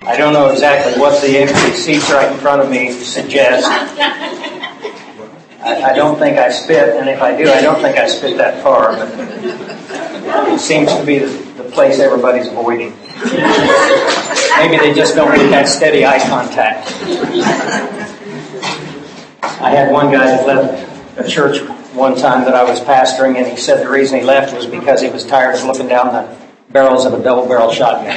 I don't know exactly what the empty seats right in front of me suggest. I don't think I spit, and if I do, I don't think I spit that far, but it seems to be the place everybody's avoiding. Maybe they just don't get that steady eye contact. I had one guy that left a church one time that I was pastoring, and he said the reason he left was because he was tired of looking down the barrels of a double-barrel shotgun.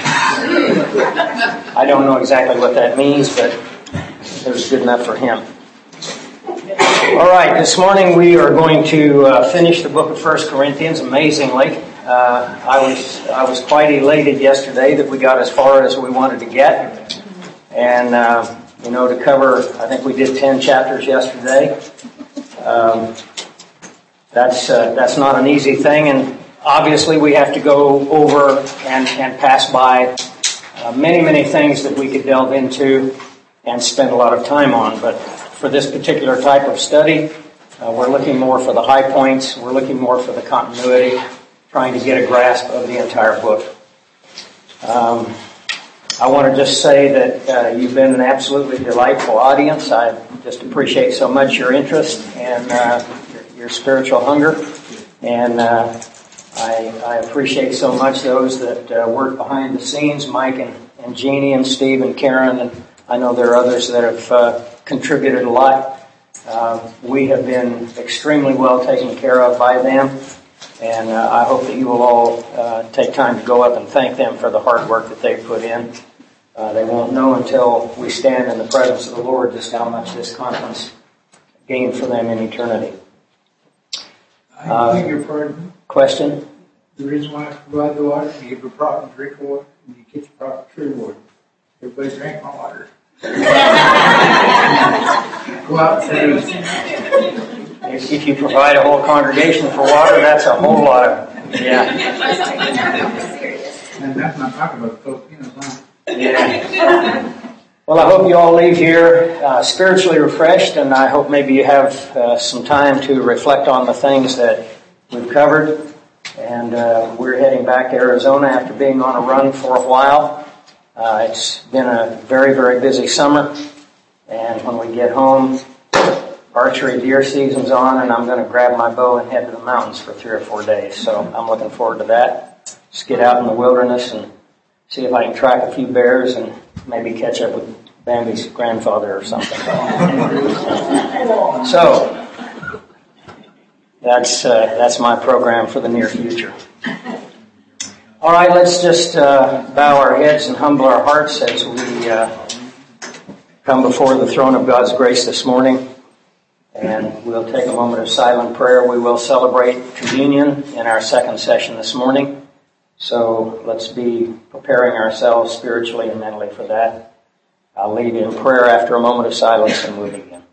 I don't know exactly what that means, but it was good enough for him. All right, this morning we are going to finish the book of 1 Corinthians, amazingly. I was quite elated yesterday that we got as far as we wanted to get. And, to cover, I think we did 10 chapters yesterday. That's not an easy thing, and obviously we have to go over and pass by many things that we could delve into and spend a lot of time on. But for this particular type of study, we're looking more for the high points. We're looking more for the continuity, trying to get a grasp of the entire book. I want to just say that you've been an absolutely delightful audience. I just appreciate so much your interest and your spiritual hunger. And I appreciate so much those that work behind the scenes, Mike and Jeannie and Steve and Karen, and I know there are others that have contributed a lot. We have been extremely well taken care of by them, and I hope that you will all take time to go up and thank them for the hard work that they've put in. They won't know until we stand in the presence of the Lord just how much this conference gained for them in eternity. I beg your pardon. Question? The reason why I provide the water, you give a proper drink of water, and you get the proper true water. Everybody drank my water. Go out and say, if you provide a whole congregation for water, that's a whole lot of, yeah. And that's not talking about Filipinos, huh? Yeah. Well, I hope you all leave here spiritually refreshed, and I hope maybe you have some time to reflect on the things that we've covered. And we're heading back to Arizona after being on a run for a while. It's been a very busy summer, and when we get home, archery deer season's on, and I'm going to grab my bow and head to the mountains for 3 or 4 days. So I'm looking forward to that. Just get out in the wilderness and see if I can track a few bears and maybe catch up with Bambi's grandfather or something. So that's my program for the near future. All right, let's just bow our heads and humble our hearts as we come before the throne of God's grace this morning. And we'll take a moment of silent prayer. We will celebrate communion in our second session this morning. So let's be preparing ourselves spiritually and mentally for that. I'll lead in prayer after a moment of silence and we'll begin.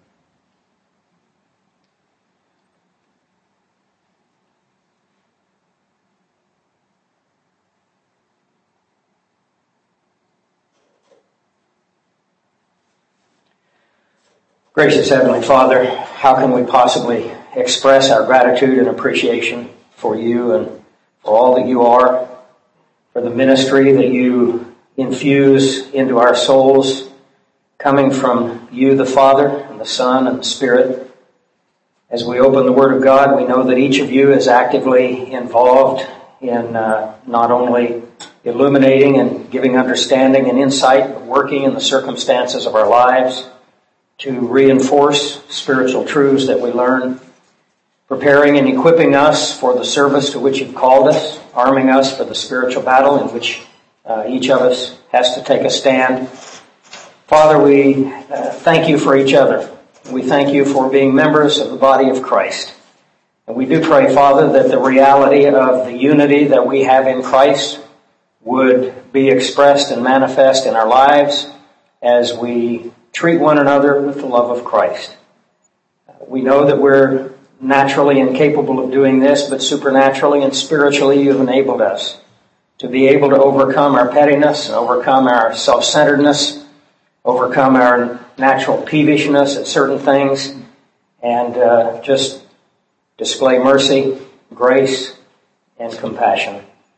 Gracious Heavenly Father, how can we possibly express our gratitude and appreciation for you and for all that you are, for the ministry that you infuse into our souls, coming from you, the Father, and the Son, and the Spirit. As we open the Word of God, we know that each of you is actively involved in not only illuminating and giving understanding and insight, but working in the circumstances of our lives to reinforce spiritual truths that we learn, preparing and equipping us for the service to which you've called us, arming us for the spiritual battle in which each of us has to take a stand. Father, we thank you for each other. We thank you for being members of the body of Christ. And we do pray, Father, that the reality of the unity that we have in Christ would be expressed and manifest in our lives as we treat one another with the love of Christ. We know that we're naturally incapable of doing this, but supernaturally and spiritually you've enabled us to be able to overcome our pettiness and overcome our self-centeredness, overcome our natural peevishness at certain things, and just display mercy, grace, and compassion.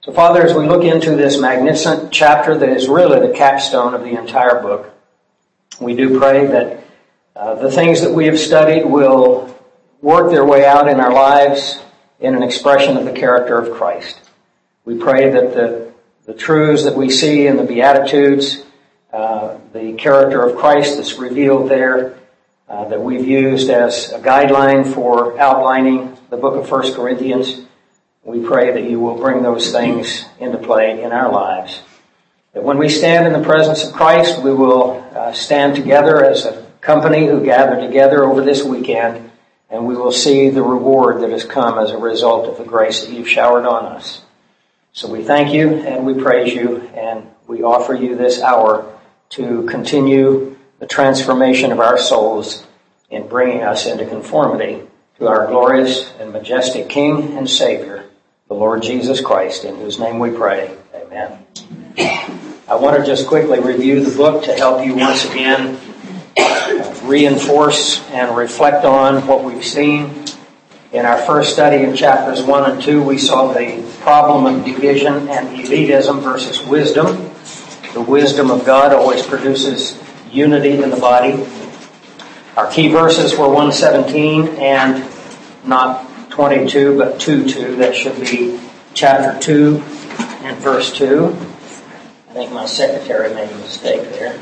So, Father, as we look into this magnificent chapter that is really the capstone of the entire book, we do pray that the things that we have studied will work their way out in our lives in an expression of the character of Christ. We pray that the truths that we see in the Beatitudes, the character of Christ that's revealed there, that we've used as a guideline for outlining the book of 1 Corinthians, we pray that you will bring those things into play in our lives. That when we stand in the presence of Christ, we will stand together as a company who gather together over this weekend, and we will see the reward that has come as a result of the grace that you've showered on us. So we thank you and we praise you, and we offer you this hour to continue the transformation of our souls in bringing us into conformity to our glorious and majestic King and Savior, the Lord Jesus Christ, in whose name we pray. Amen. I want to just quickly review the book to help you once again reinforce and reflect on what we've seen. In our first study in chapters 1 and 2, we saw the problem of division and elitism versus wisdom. The wisdom of God always produces unity in the body. Our key verses were 1:17 and not 22, but 2:2. That should be chapter 2 and verse 2. I think my secretary made a mistake there.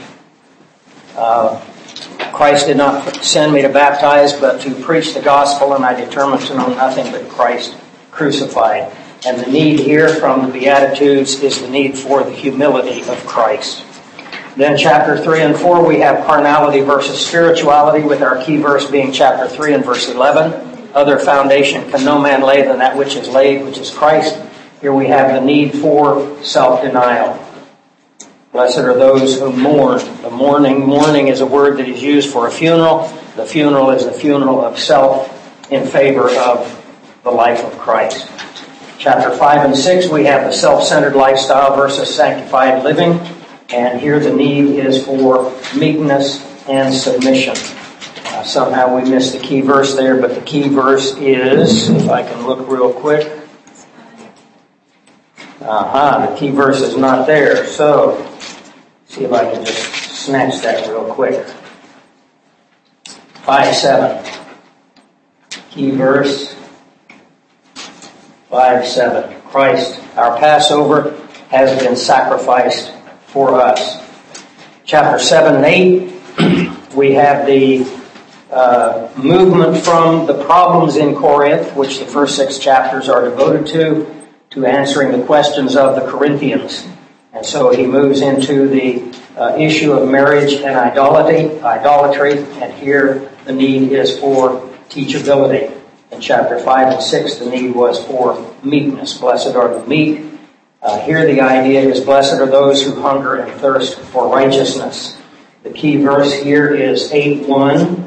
Christ did not send me to baptize, but to preach the gospel, and I determined to know nothing but Christ crucified. And the need here from the Beatitudes is the need for the humility of Christ. Then chapter 3 and 4, we have carnality versus spirituality, with our key verse being chapter 3 and verse 11. Other foundation can no man lay than that which is laid, which is Christ. Here we have the need for self-denial. Blessed are those who mourn. The mourning is a word that is used for a funeral. The funeral is the funeral of self in favor of the life of Christ. Chapter 5 and 6, we have the self-centered lifestyle versus sanctified living. And here the need is for meekness and submission. Somehow we missed the key verse there, but the key verse is, if I can look real quick. The key verse is not there. So, see if I can just snatch that real quick. 5:7. Key verse 5:7. Christ, our Passover, has been sacrificed for us. Chapter 7 and 8, we have the movement from the problems in Corinth, which the first 6 chapters are devoted to answering the questions of the Corinthians. And so he moves into the issue of marriage and idolatry, and here the need is for teachability. In chapter 5 and 6, the need was for meekness. Blessed are the meek. Here the idea is, blessed are those who hunger and thirst for righteousness. The key verse here is 8:1.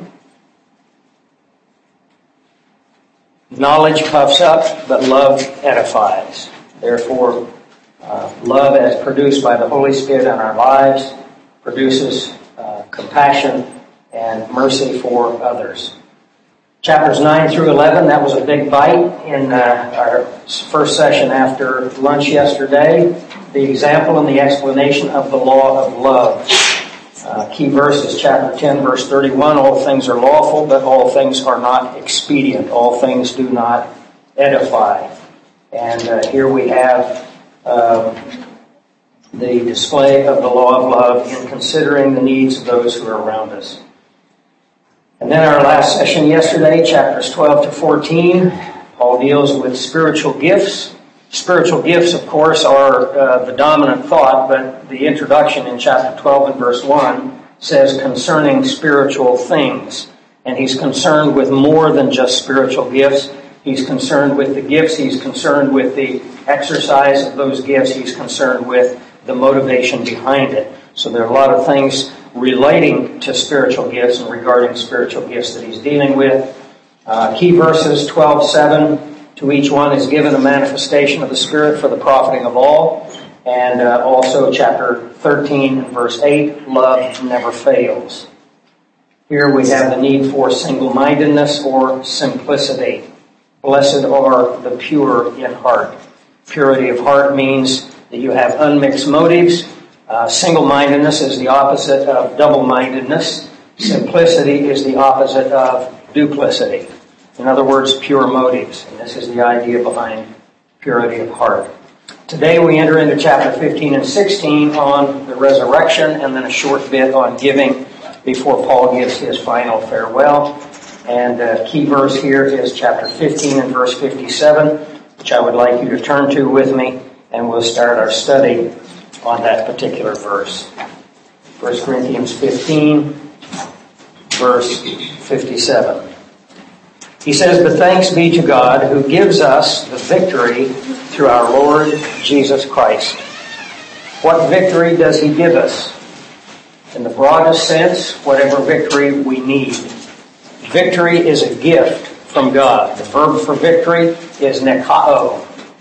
Knowledge puffs up, but love edifies. Therefore, love as produced by the Holy Spirit in our lives produces compassion and mercy for others. Chapters 9 through 11, that was a big bite in our first session after lunch yesterday. The example and the explanation of the law of love. Key verse is chapter 10, verse 31. All things are lawful, but all things are not expedient. All things do not edify. And here we have the display of the law of love in considering the needs of those who are around us. And then our last session yesterday, chapters 12 to 14, Paul deals with spiritual gifts. Spiritual gifts, of course, are the dominant thought, but the introduction in chapter 12 and verse 1 says concerning spiritual things. And he's concerned with more than just spiritual gifts. He's concerned with the gifts. He's concerned with the exercise of those gifts. He's concerned with the motivation behind it. So there are a lot of things relating to spiritual gifts and regarding spiritual gifts that he's dealing with. Key verses 12:7, to each one is given a manifestation of the Spirit for the profiting of all. And also chapter 13 and verse 8, love never fails. Here we have the need for single-mindedness or simplicity. Blessed are the pure in heart. Purity of heart means that you have unmixed motives. Single-mindedness is the opposite of double-mindedness. Simplicity is the opposite of duplicity. In other words, pure motives. And this is the idea behind purity of heart. Today we enter into chapter 15 and 16 on the resurrection, and then a short bit on giving before Paul gives his final farewell. And the key verse here is chapter 15 and verse 57, which I would like you to turn to with me, and we'll start our study on that particular verse. 1 Corinthians 15, verse 57. He says, "But thanks be to God who gives us the victory through our Lord Jesus Christ." What victory does He give us? In the broadest sense, whatever victory we need. Victory is a gift from God. The verb for victory is nekao.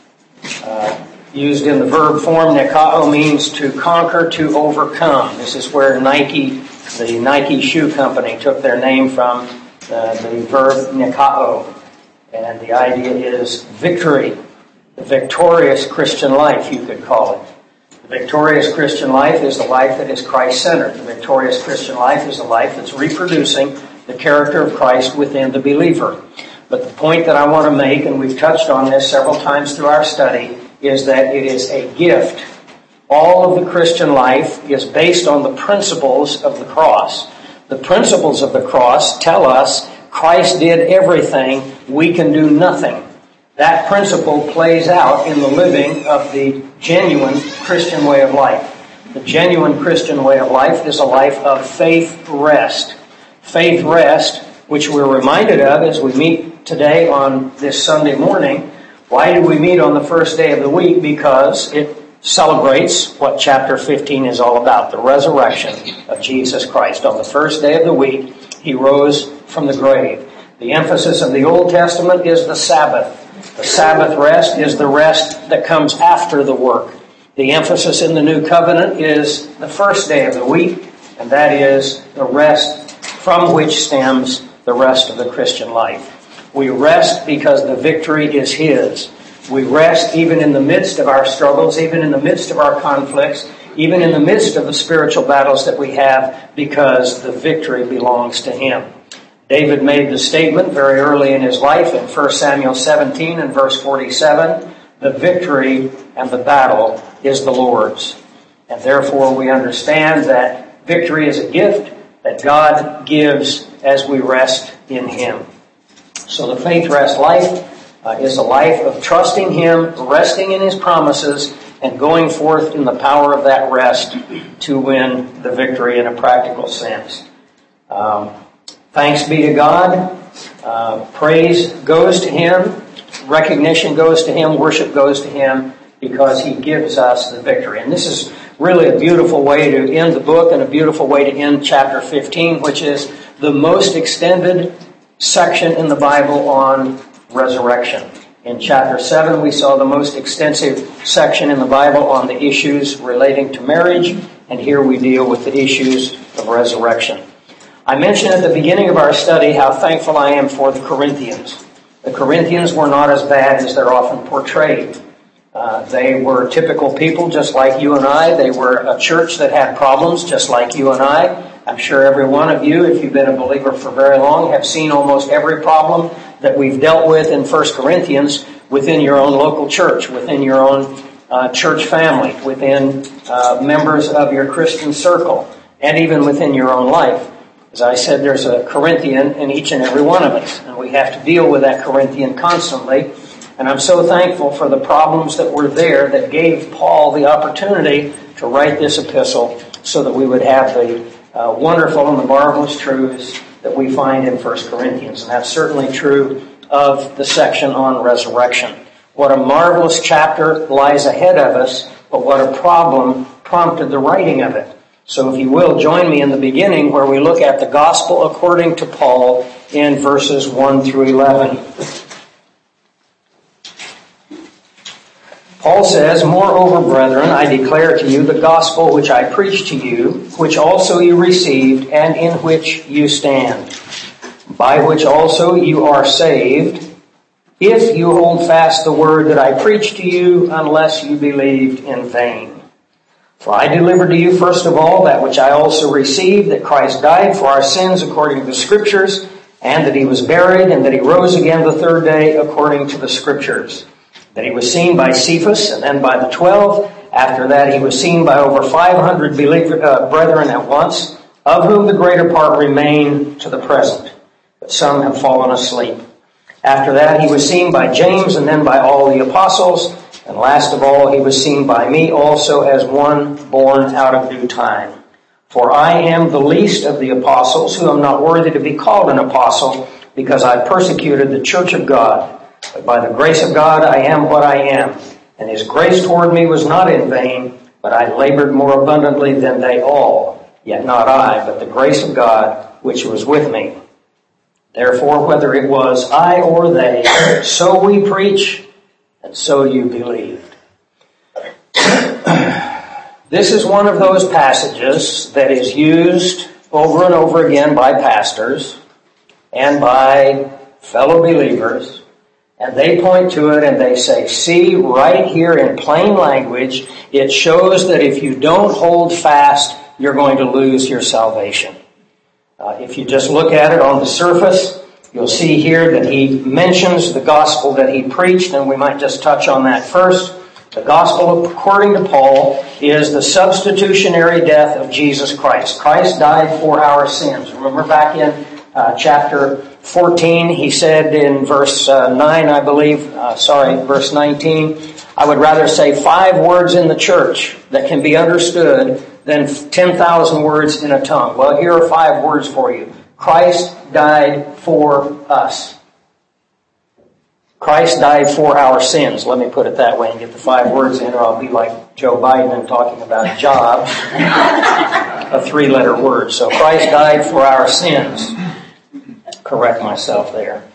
Used in the verb form, nekao means to conquer, to overcome. This is where Nike, the Nike shoe company, took their name from the verb nekao. And the idea is victory. The victorious Christian life, you could call it. The victorious Christian life is the life that is Christ-centered. The victorious Christian life is the life that's reproducing the character of Christ within the believer. But the point that I want to make, and we've touched on this several times through our study, is that it is a gift. All of the Christian life is based on the principles of the cross. The principles of the cross tell us Christ did everything, we can do nothing. That principle plays out in the living of the genuine Christian way of life. The genuine Christian way of life is a life of faith rest. Faith rest, which we're reminded of as we meet today on this Sunday morning. Why do we meet on the first day of the week? Because it celebrates what chapter 15 is all about, the resurrection of Jesus Christ. On the first day of the week, He rose from the grave. The emphasis of the Old Testament is the Sabbath. The Sabbath rest is the rest that comes after the work. The emphasis in the New Covenant is the first day of the week, and that is the rest from which stems the rest of the Christian life. We rest because the victory is His. We rest even in the midst of our struggles, even in the midst of our conflicts, even in the midst of the spiritual battles that we have, because the victory belongs to Him. David made the statement very early in his life in 1 Samuel 17 and verse 47, "The victory and the battle is the Lord's." And therefore we understand that victory is a gift that God gives as we rest in Him. So the faith rest life is a life of trusting Him, resting in His promises, and going forth in the power of that rest to win the victory in a practical sense. Thanks be to God. Praise goes to Him. Recognition goes to Him. Worship goes to Him because He gives us the victory. And this is really a beautiful way to end the book and a beautiful way to end chapter 15, which is the most extended section in the Bible on resurrection. In chapter 7, we saw the most extensive section in the Bible on the issues relating to marriage, and here we deal with the issues of resurrection. I mentioned at the beginning of our study how thankful I am for the Corinthians. The Corinthians were not as bad as they're often portrayed. They were typical people just like you and I. They were a church that had problems just like you and I. I'm sure every one of you, if you've been a believer for very long, have seen almost every problem that we've dealt with in 1 Corinthians within your own local church, within your own church family, within members of your Christian circle, and even within your own life. As I said, there's a Corinthian in each and every one of us, and we have to deal with that Corinthian constantly. And I'm so thankful for the problems that were there that gave Paul the opportunity to write this epistle so that we would have the wonderful and the marvelous truths that we find in 1 Corinthians. And that's certainly true of the section on resurrection. What a marvelous chapter lies ahead of us, but what a problem prompted the writing of it. So if you will, join me in the beginning where we look at the gospel according to Paul in verses 1 through 11. Paul says, "Moreover, brethren, I declare to you the gospel which I preached to you, which also you received, and in which you stand, by which also you are saved, if you hold fast the word that I preached to you, unless you believed in vain. For I delivered to you first of all that which I also received, that Christ died for our sins according to the Scriptures, and that he was buried, and that he rose again the third day according to the Scriptures. That he was seen by Cephas, and then by the 12. After that he was seen by over 500 brethren at once, of whom the greater part remain to the present, but some have fallen asleep. After that he was seen by James, and then by all the apostles, and last of all he was seen by me also, as one born out of due time. For I am the least of the apostles, who am not worthy to be called an apostle, because I persecuted the church of God. But by the grace of God I am what I am, and his grace toward me was not in vain, but I labored more abundantly than they all. Yet not I, but the grace of God which was with me. Therefore, whether it was I or they, so we preach, and so you believed. This is one of those passages that is used over and over again by pastors and by fellow believers, and they point to it and they say, see, right here in plain language, it shows that if you don't hold fast, you're going to lose your salvation. If you just look at it on the surface, you'll see here that he mentions the gospel that he preached, and we might just touch on that first. The gospel, according to Paul, is the substitutionary death of Jesus Christ. Christ died for our sins. Remember back in chapter 14, he said in verse 9, I believe, verse 19, I would rather say 5 words in the church that can be understood than 10,000 words in a tongue. Well, here are 5 words for you. Christ died for us. Christ died for our sins. Let me put it that way and get the 5 words in, or I'll be like Joe Biden and talking about jobs. A 3-letter word. So Christ died for our sins. Correct myself there.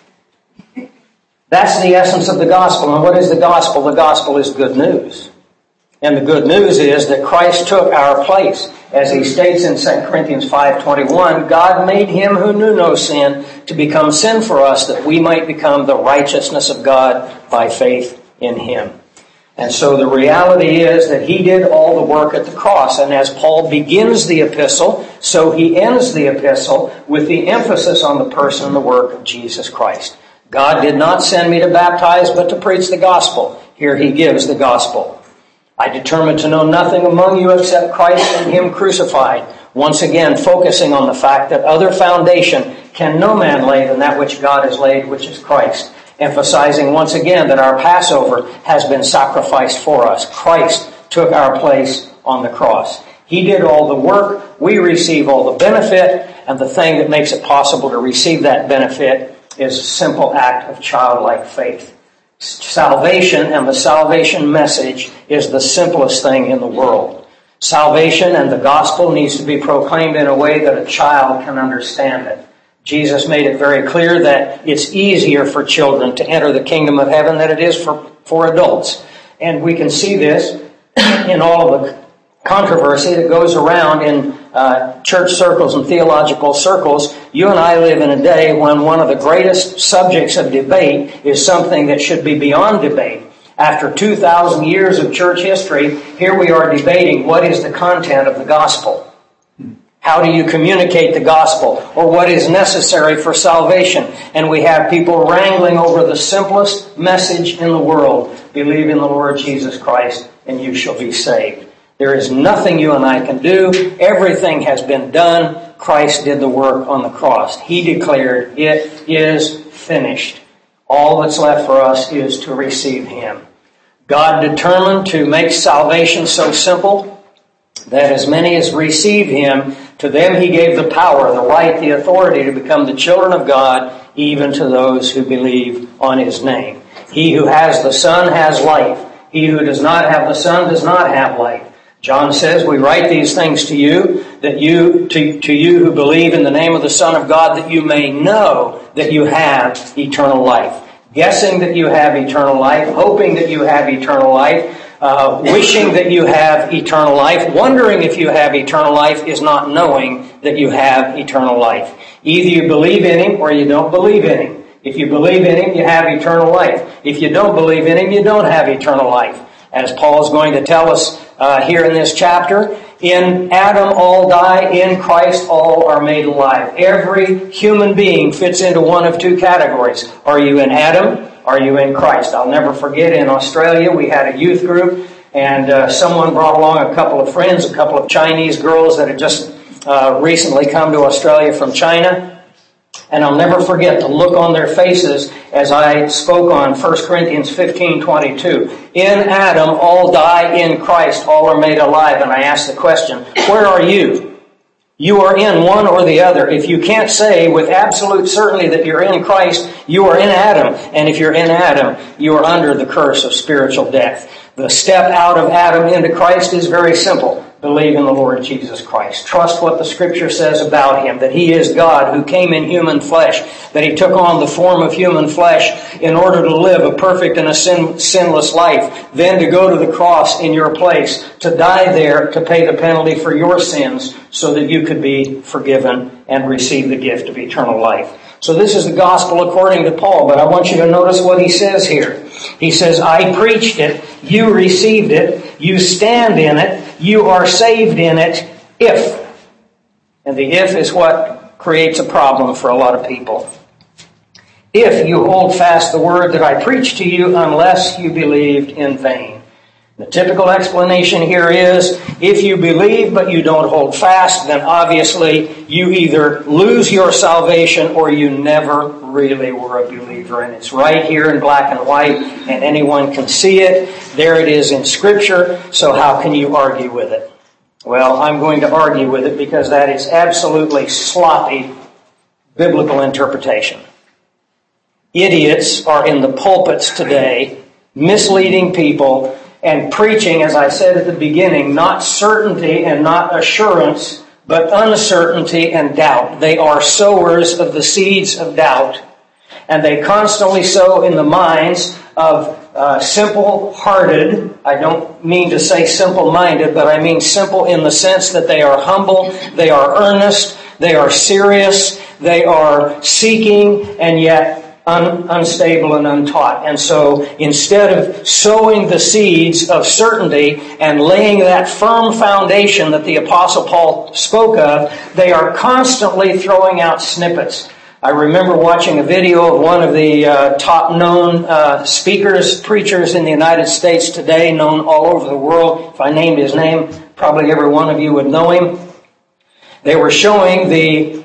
That's the essence of the gospel. And what is the gospel? The gospel is good news. And the good news is that Christ took our place. As he states in 2 Corinthians 5:21, God made him who knew no sin to become sin for us, that we might become the righteousness of God by faith in him. And so the reality is that he did all the work at the cross. And as Paul begins the epistle, so he ends the epistle with the emphasis on the person and the work of Jesus Christ. God did not send me to baptize, but to preach the gospel. Here he gives the gospel. I determined to know nothing among you except Christ and him crucified. Once again, focusing on the fact that other foundation can no man lay than that which God has laid, which is Christ. Emphasizing once again that our Passover has been sacrificed for us. Christ took our place on the cross. He did all the work. We receive all the benefit. And the thing that makes it possible to receive that benefit is a simple act of childlike faith. Salvation and the salvation message is the simplest thing in the world. Salvation and the gospel needs to be proclaimed in a way that a child can understand it. Jesus made it very clear that it's easier for children to enter the kingdom of heaven than it is for adults. And we can see this in all of the controversy that goes around in church circles and theological circles. You and I live in a day when one of the greatest subjects of debate is something that should be beyond debate. After 2,000 years of church history, here we are debating what is the content of the gospel. How do you communicate the gospel, or what is necessary for salvation? And we have people wrangling over the simplest message in the world. Believe in the Lord Jesus Christ and you shall be saved. There is nothing you and I can do. Everything has been done. Christ did the work on the cross. He declared, it is finished. All that's left for us is to receive him. God determined to make salvation so simple that as many as receive him, to them he gave the power, the right, the authority to become the children of God, even to those who believe on his name. He who has the Son has life. He who does not have the Son does not have life. John says, we write these things to you, that to you who believe in the name of the Son of God, that you may know that you have eternal life. Guessing that you have eternal life, hoping that you have eternal life, wishing that you have eternal life, wondering if you have eternal life is not knowing that you have eternal life. Either you believe in him or you don't believe in him. If you believe in Him, you have eternal life. If you don't believe in Him, you don't have eternal life. As Paul is going to tell us here in this chapter, in Adam all die, in Christ all are made alive. Every human being fits into one of two categories. Are you in Adam? Are you in Christ? I'll never forget, in Australia we had a youth group, and someone brought along a couple of friends, a couple of Chinese girls that had just recently come to Australia from China. And I'll never forget the look on their faces as I spoke on 1 Corinthians 15:22. In Adam all die, in Christ all are made alive. And I asked the question, where are you? You are in one or the other. If you can't say with absolute certainty that you're in Christ, you are in Adam. And if you're in Adam, you are under the curse of spiritual death. The step out of Adam into Christ is very simple. Believe in the Lord Jesus Christ. Trust what the Scripture says about Him, that He is God who came in human flesh, that He took on the form of human flesh in order to live a perfect and a sinless life, then to go to the cross in your place, to die there to pay the penalty for your sins so that you could be forgiven and receive the gift of eternal life. So this is the gospel according to Paul, but I want you to notice what he says here. He says, I preached it, you received it, you stand in it, you are saved in it, if. And the if is what creates a problem for a lot of people. If you hold fast the word that I preached to you, unless you believed in vain. The typical explanation here is, if you believe but you don't hold fast, then obviously you either lose your salvation or you never really were a believer. And it's right here in black and white, and anyone can see it. There it is in Scripture, so how can you argue with it? Well, I'm going to argue with it because that is absolutely sloppy biblical interpretation. Idiots are in the pulpits today, misleading people, and preaching, as I said at the beginning, not certainty and not assurance, but uncertainty and doubt. They are sowers of the seeds of doubt, and they constantly sow in the minds of simple-hearted, I don't mean to say simple-minded, but I mean simple in the sense that they are humble, they are earnest, they are serious, they are seeking, and yet unstable and untaught. And so instead of sowing the seeds of certainty and laying that firm foundation that the Apostle Paul spoke of, they are constantly throwing out snippets. I remember watching a video of one of the top-known speakers, preachers in the United States today, known all over the world. If I named his name, probably every one of you would know him. They were showing the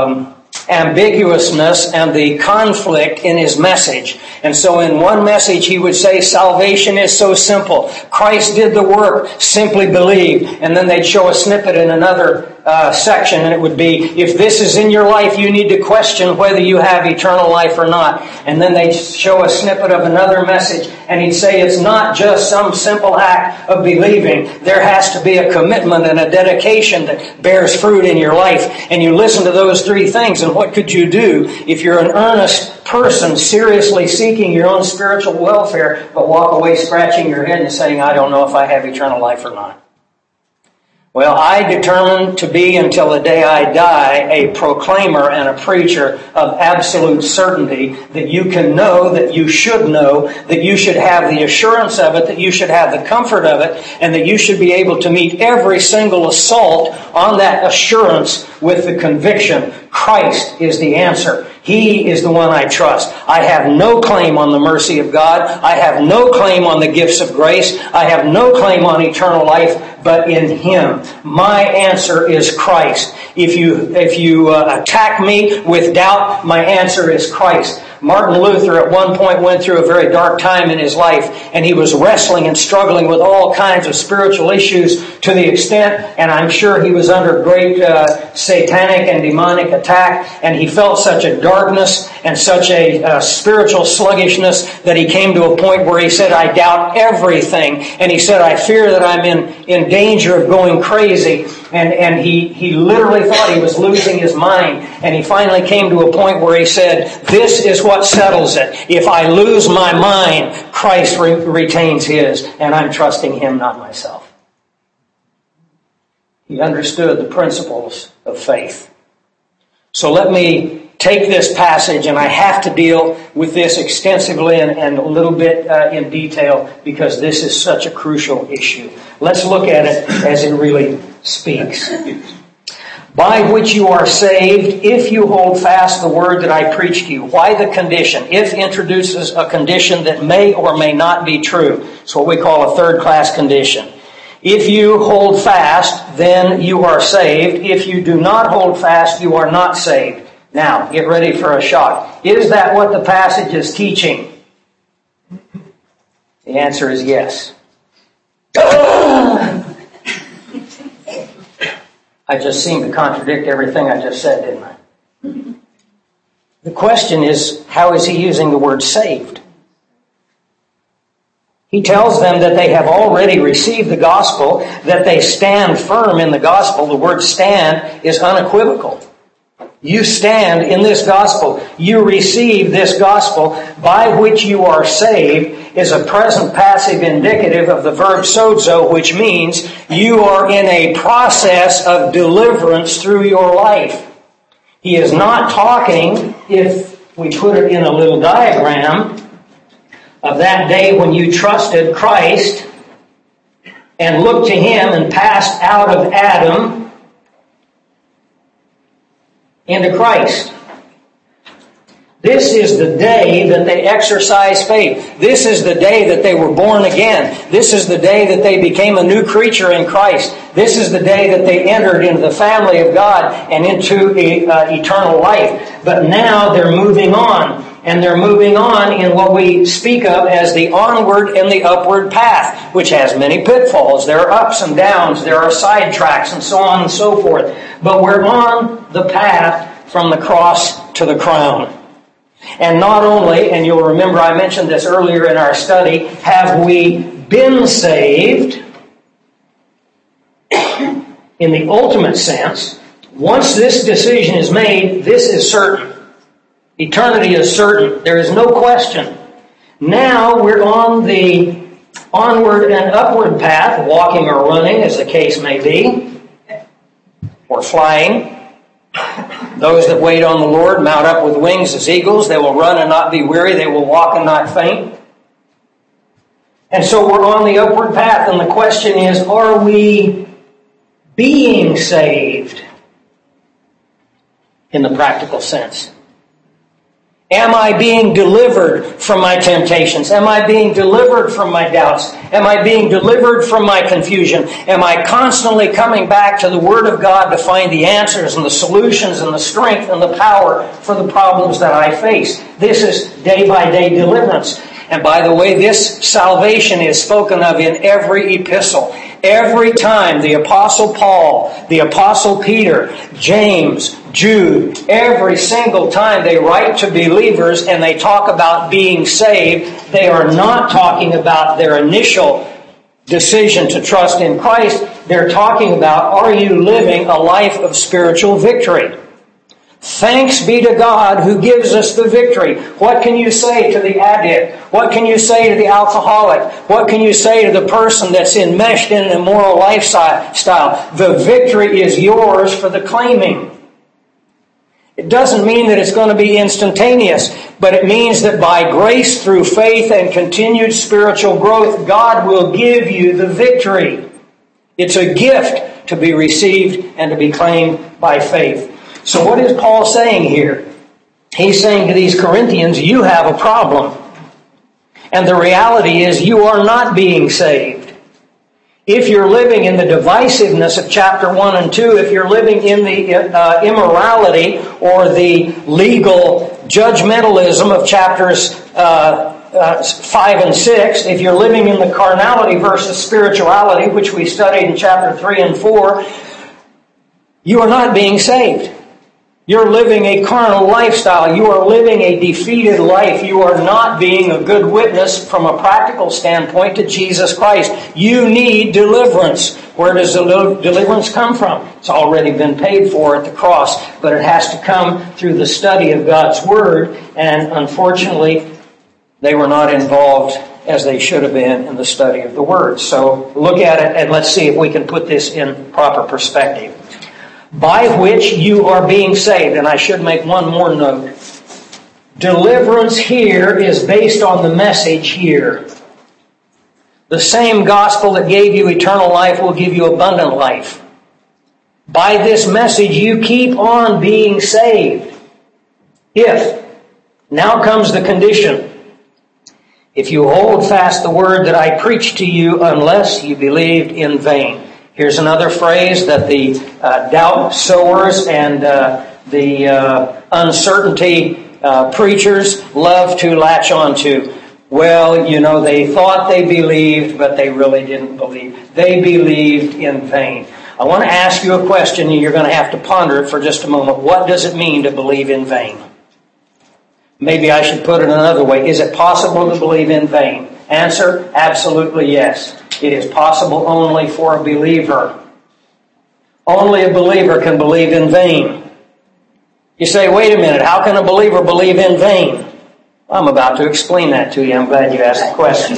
ambiguousness and the conflict in his message. And so in one message he would say, salvation is so simple. Christ did the work. Simply believe. And then they'd show a snippet in another section, and it would be, if this is in your life, you need to question whether you have eternal life or not. And then they'd show a snippet of another message, and he'd say it's not just some simple act of believing. There has to be a commitment and a dedication that bears fruit in your life. And you listen to those three things, and what could you do if you're an earnest person seriously seeking your own spiritual welfare, but walk away scratching your head and saying, I don't know if I have eternal life or not? Well, I determined to be, until the day I die, a proclaimer and a preacher of absolute certainty, that you can know, that you should know, that you should have the assurance of it, that you should have the comfort of it, and that you should be able to meet every single assault on that assurance with the conviction, Christ is the answer. He is the one I trust. I have no claim on the mercy of God. I have no claim on the gifts of grace. I have no claim on eternal life, but in Him. My answer is Christ. If you attack me with doubt, my answer is Christ. Martin Luther at one point went through a very dark time in his life, and he was wrestling and struggling with all kinds of spiritual issues to the extent, and I'm sure he was under great satanic and demonic attack, and he felt such a darkness and such a spiritual sluggishness that he came to a point where he said, I doubt everything. And he said, I fear that I'm in danger of going crazy. And he literally thought he was losing his mind. And he finally came to a point where he said, this is what settles it. If I lose my mind, Christ retains His, and I'm trusting Him, not myself. He understood the principles of faith. So let me take this passage, and I have to deal with this extensively and a little bit in detail because this is such a crucial issue. Let's look at it as it really speaks. By which you are saved, if you hold fast the word that I preached to you. Why the condition? If introduces a condition that may or may not be true. It's what we call a third-class condition. If you hold fast, then you are saved. If you do not hold fast, you are not saved. Now, get ready for a shock. Is that what the passage is teaching? The answer is yes. I just seemed to contradict everything I just said, didn't I? The question is, how is he using the word saved? He tells them that they have already received the gospel, that they stand firm in the gospel. The word stand is unequivocal. You stand in this gospel. You receive this gospel by which you are saved is a present passive indicative of the verb sozo, which means you are in a process of deliverance through your life. He is not talking, if we put it in a little diagram, of that day when you trusted Christ and looked to Him and passed out of Adam into Christ. This is the day that they exercised faith. This is the day that they were born again. This is the day that they became a new creature in Christ. This is the day that they entered into the family of God and into eternal life. But now they're moving on. And they're moving on in what we speak of as the onward and the upward path, which has many pitfalls. There are ups and downs. There are side tracks and so on and so forth. But we're on the path from the cross to the crown. And not only, and you'll remember I mentioned this earlier in our study, have we been saved in the ultimate sense. Once this decision is made, this is certain. Eternity is certain. There is no question. Now we're on the onward and upward path, walking or running as the case may be, or flying. Those that wait on the Lord mount up with wings as eagles. They will run and not be weary. They will walk and not faint. And so we're on the upward path. And the question is, are we being saved in the practical sense? Am I being delivered from my temptations? Am I being delivered from my doubts? Am I being delivered from my confusion? Am I constantly coming back to the Word of God to find the answers and the solutions and the strength and the power for the problems that I face? This is day-by-day deliverance. And by the way, this salvation is spoken of in every epistle. Every time the Apostle Paul, the Apostle Peter, James, Jude, every single time they write to believers and they talk about being saved, they are not talking about their initial decision to trust in Christ. They're talking about, are you living a life of spiritual victory? Thanks be to God who gives us the victory. What can you say to the addict? What can you say to the alcoholic? What can you say to the person that's enmeshed in an immoral lifestyle? The victory is yours for the claiming. It doesn't mean that it's going to be instantaneous, but it means that by grace through faith and continued spiritual growth, God will give you the victory. It's a gift to be received and to be claimed by faith. So what is Paul saying here? He's saying to these Corinthians, you have a problem. And the reality is you are not being saved. If you're living in the divisiveness of chapter 1 and 2, if you're living in the immorality or the legal judgmentalism of chapters 5 and 6, if you're living in the carnality versus spirituality, which we studied in chapter 3 and 4, you are not being saved. You're living a carnal lifestyle. You are living a defeated life. You are not being a good witness from a practical standpoint to Jesus Christ. You need deliverance. Where does the deliverance come from? It's already been paid for at the cross, but it has to come through the study of God's Word, and unfortunately, they were not involved as they should have been in the study of the Word. So look at it and let's see if we can put this in proper perspective. by which you are being saved. And I should make one more note. Deliverance here is based on the message here. The same gospel that gave you eternal life will give you abundant life. By this message you keep on being saved. If, now comes the condition, if you hold fast the word that I preached to you, unless you believed in vain. Here's another phrase that the doubt sowers and the uncertainty preachers love to latch onto. Well, you know, they thought they believed, but they really didn't believe. They believed in vain. I want to ask you a question, and you're going to have to ponder it for just a moment. What does it mean to believe in vain? Maybe I should put it another way. Is it possible to believe in vain? Answer, absolutely yes. It is possible only for a believer. Only a believer can believe in vain. You say, wait a minute, how can a believer believe in vain? I'm about to explain that to you. I'm glad you asked the question.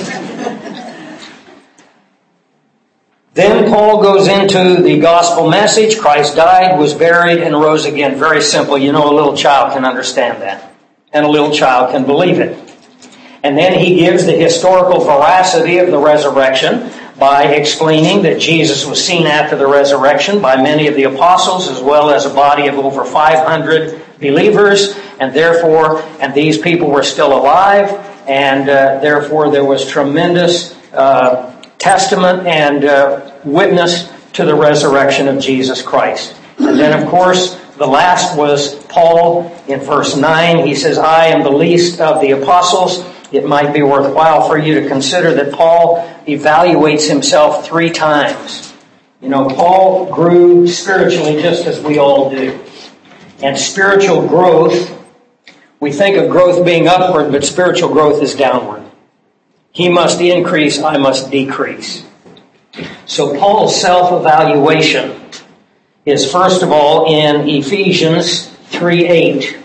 Then Paul goes into the gospel message. Christ died, was buried, and rose again. Very simple. You know, a little child can understand that. And a little child can believe it. And then he gives the historical veracity of the resurrection by explaining that Jesus was seen after the resurrection by many of the apostles, as well as a body of over 500 believers, and these people were still alive, and therefore there was tremendous testament and witness to the resurrection of Jesus Christ. And then, of course, the last was Paul in verse 9. He says, I am the least of the apostles. It might be worthwhile for you to consider that Paul evaluates himself 3 times. You know, Paul grew spiritually just as we all do. And spiritual growth, we think of growth being upward, but spiritual growth is downward. He must increase, I must decrease. So Paul's self-evaluation is first of all in Ephesians 3:8,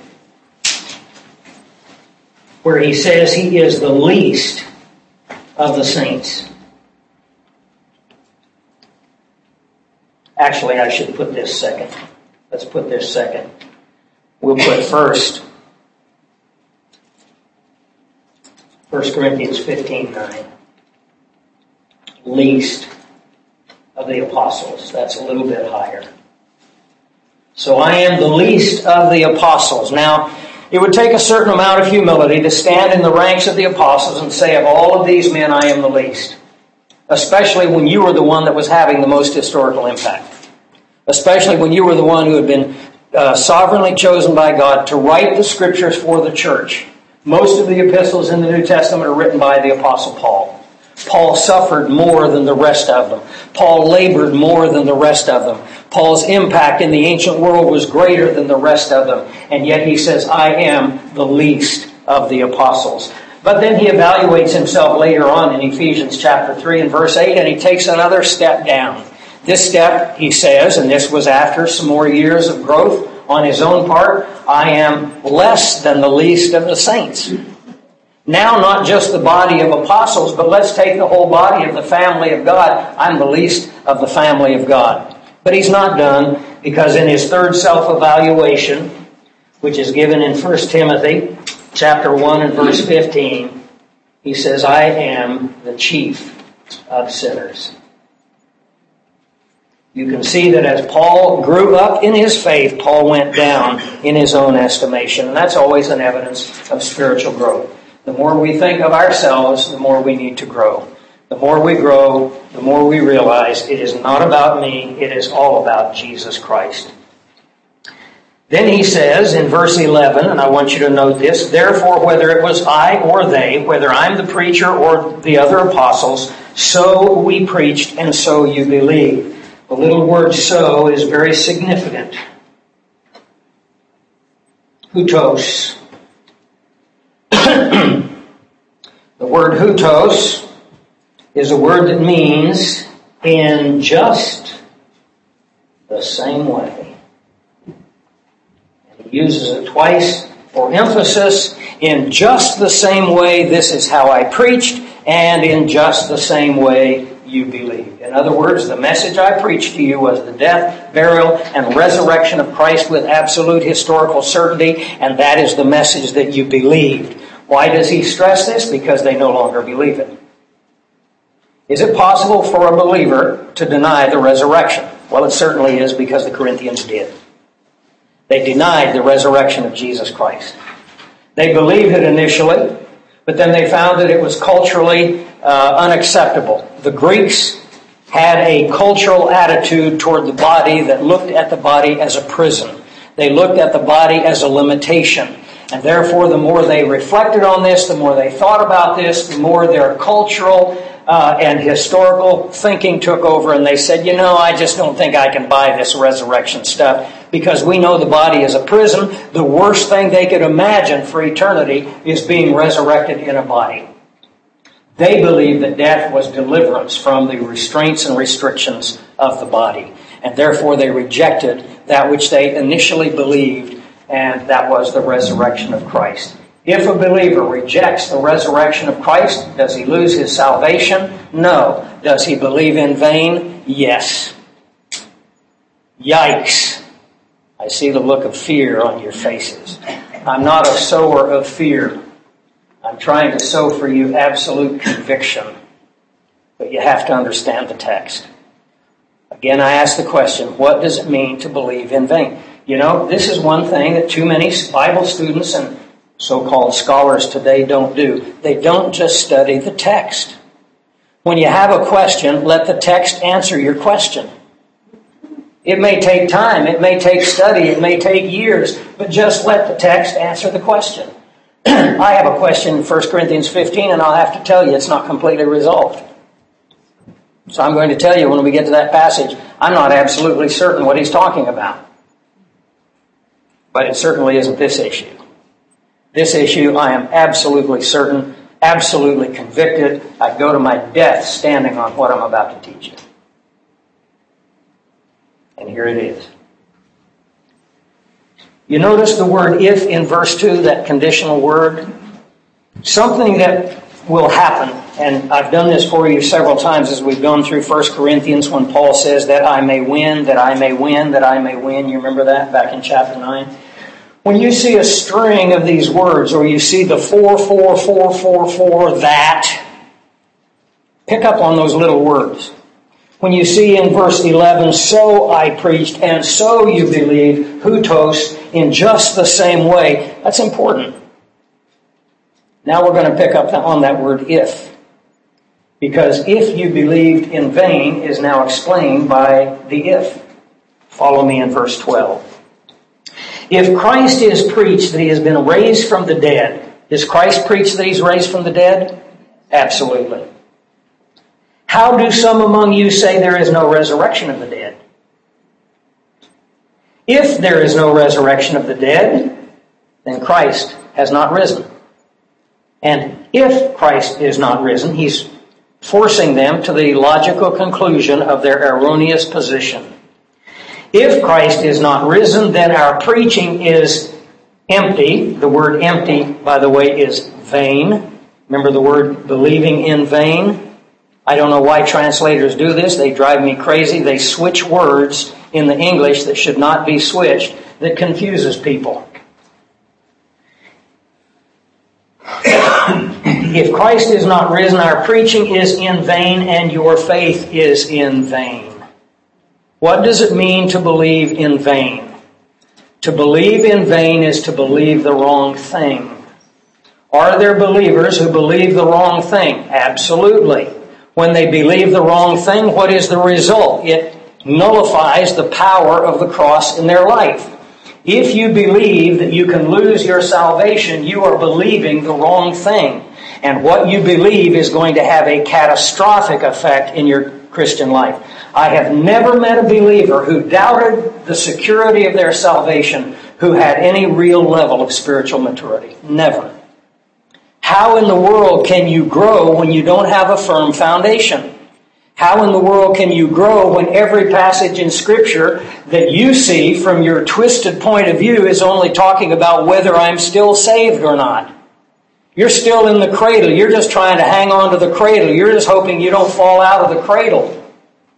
where he says he is the least of the saints. Actually, I should put this second. Let's put this second. We'll put first 1 Corinthians 15:9. Least of the apostles. That's a little bit higher. So I am the least of the apostles. Now, it would take a certain amount of humility to stand in the ranks of the apostles and say, of all of these men, I am the least. Especially when you were the one that was having the most historical impact. Especially when you were the one who had been sovereignly chosen by God to write the scriptures for the church. Most of the epistles in the New Testament are written by the Apostle Paul. Paul suffered more than the rest of them. Paul labored more than the rest of them. Paul's impact in the ancient world was greater than the rest of them. And yet he says, I am the least of the apostles. But then he evaluates himself later on in Ephesians chapter 3 and verse 8, and he takes another step down. This step, he says, and this was after some more years of growth on his own part, I am less than the least of the saints. Now, not just the body of apostles, but let's take the whole body of the family of God. I'm the least of the family of God. But he's not done, because in his third self-evaluation, which is given in 1 Timothy chapter 1 and verse 15, he says, I am the chief of sinners. You can see that as Paul grew up in his faith, Paul went down in his own estimation. And that's always an evidence of spiritual growth. The more we think of ourselves, the more we need to grow. The more we grow, the more we realize it is not about me, it is all about Jesus Christ. Then he says in verse 11, and I want you to note this, therefore whether it was I or they, whether I'm the preacher or the other apostles, so we preached and so you believed. The little word so is very significant. Hutos. The word hutos is a word that means in just the same way. And he uses it twice for emphasis. In just the same way, this is how I preached, and in just the same way you believed. In other words, the message I preached to you was the death, burial, and resurrection of Christ with absolute historical certainty, and that is the message that you believed. Why does he stress this? Because they no longer believe it. Is it possible for a believer to deny the resurrection? Well, it certainly is, because the Corinthians did. They denied the resurrection of Jesus Christ. They believed it initially, but then they found that it was culturally unacceptable. The Greeks had a cultural attitude toward the body that looked at the body as a prison. They looked at the body as a limitation. And therefore, the more they reflected on this, the more they thought about this, the more their cultural and historical thinking took over. And they said, I just don't think I can buy this resurrection stuff, because we know the body is a prison. The worst thing they could imagine for eternity is being resurrected in a body. They believed that death was deliverance from the restraints and restrictions of the body. And therefore they rejected that which they initially believed, and that was the resurrection of Christ. If a believer rejects the resurrection of Christ, does he lose his salvation? No. Does he believe in vain? Yes. Yikes. I see the look of fear on your faces. I'm not a sower of fear. I'm trying to sow for you absolute conviction. But you have to understand the text. Again, I ask the question, what does it mean to believe in vain? This is one thing that too many Bible students and so-called scholars today don't do. They don't just study the text. When you have a question, let the text answer your question. It may take time, it may take study, it may take years, but just let the text answer the question. I have a question in 1 Corinthians 15, and I'll have to tell you it's not completely resolved. So I'm going to tell you when we get to that passage, I'm not absolutely certain what he's talking about. But it certainly isn't this issue. This issue, I am absolutely certain, absolutely convicted. I'd go to my death standing on what I'm about to teach you. And here it is. You notice the word if in verse 2, that conditional word? Something that will happen, and I've done this for you several times as we've gone through 1 Corinthians when Paul says that I may win, that I may win, that I may win. You remember that back in chapter 9? When you see a string of these words, or you see the 4, that, pick up on those little words. When you see in verse 11, so I preached, and so you believe, hutos, in just the same way, that's important. Now we're going to pick up on that word if. Because if you believed in vain is now explained by the if. Follow me in verse 12. If Christ is preached that he has been raised from the dead, does Christ preach that he's raised from the dead? Absolutely. How do some among you say there is no resurrection of the dead? If there is no resurrection of the dead, then Christ has not risen. And if Christ is not risen, he's forcing them to the logical conclusion of their erroneous position. If Christ is not risen, then our preaching is empty. The word empty, by the way, is vain. Remember the word believing in vain? I don't know why translators do this. They drive me crazy. They switch words in the English that should not be switched, that confuses people. If Christ is not risen, our preaching is in vain and your faith is in vain. What does it mean to believe in vain? To believe in vain is to believe the wrong thing. Are there believers who believe the wrong thing? Absolutely. When they believe the wrong thing, what is the result? It nullifies the power of the cross in their life. If you believe that you can lose your salvation, you are believing the wrong thing. And what you believe is going to have a catastrophic effect in your Christian life. I have never met a believer who doubted the security of their salvation who had any real level of spiritual maturity. Never. How in the world can you grow when you don't have a firm foundation? How in the world can you grow when every passage in Scripture that you see from your twisted point of view is only talking about whether I'm still saved or not? You're still in the cradle. You're just trying to hang on to the cradle. You're just hoping you don't fall out of the cradle.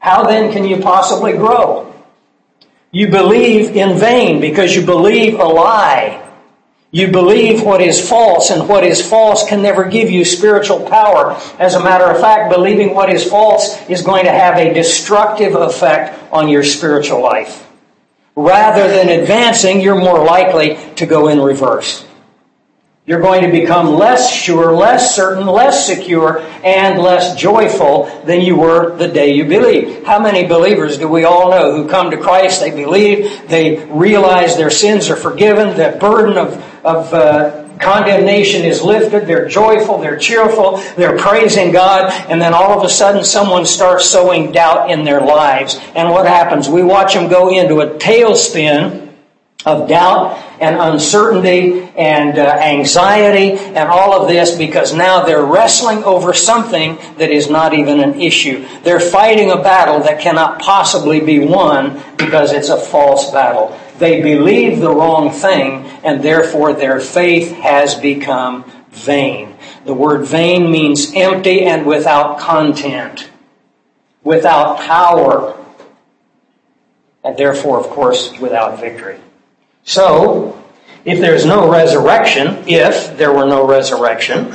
How then can you possibly grow? You believe in vain because you believe a lie. You believe what is false, and what is false can never give you spiritual power. As a matter of fact, believing what is false is going to have a destructive effect on your spiritual life. Rather than advancing, you're more likely to go in reverse. You're going to become less sure, less certain, less secure, and less joyful than you were the day you believed. How many believers do we all know who come to Christ, they believe, they realize their sins are forgiven, the burden of condemnation is lifted, they're joyful, they're cheerful, they're praising God, and then all of a sudden someone starts sowing doubt in their lives. And what happens? We watch them go into a tailspin of doubt and uncertainty and anxiety and all of this, because now they're wrestling over something that is not even an issue. They're fighting a battle that cannot possibly be won because it's a false battle. They believe the wrong thing, and therefore their faith has become vain. The word vain means empty and without content, without power, and therefore, of course, without victory. So, if there's no resurrection, if there were no resurrection,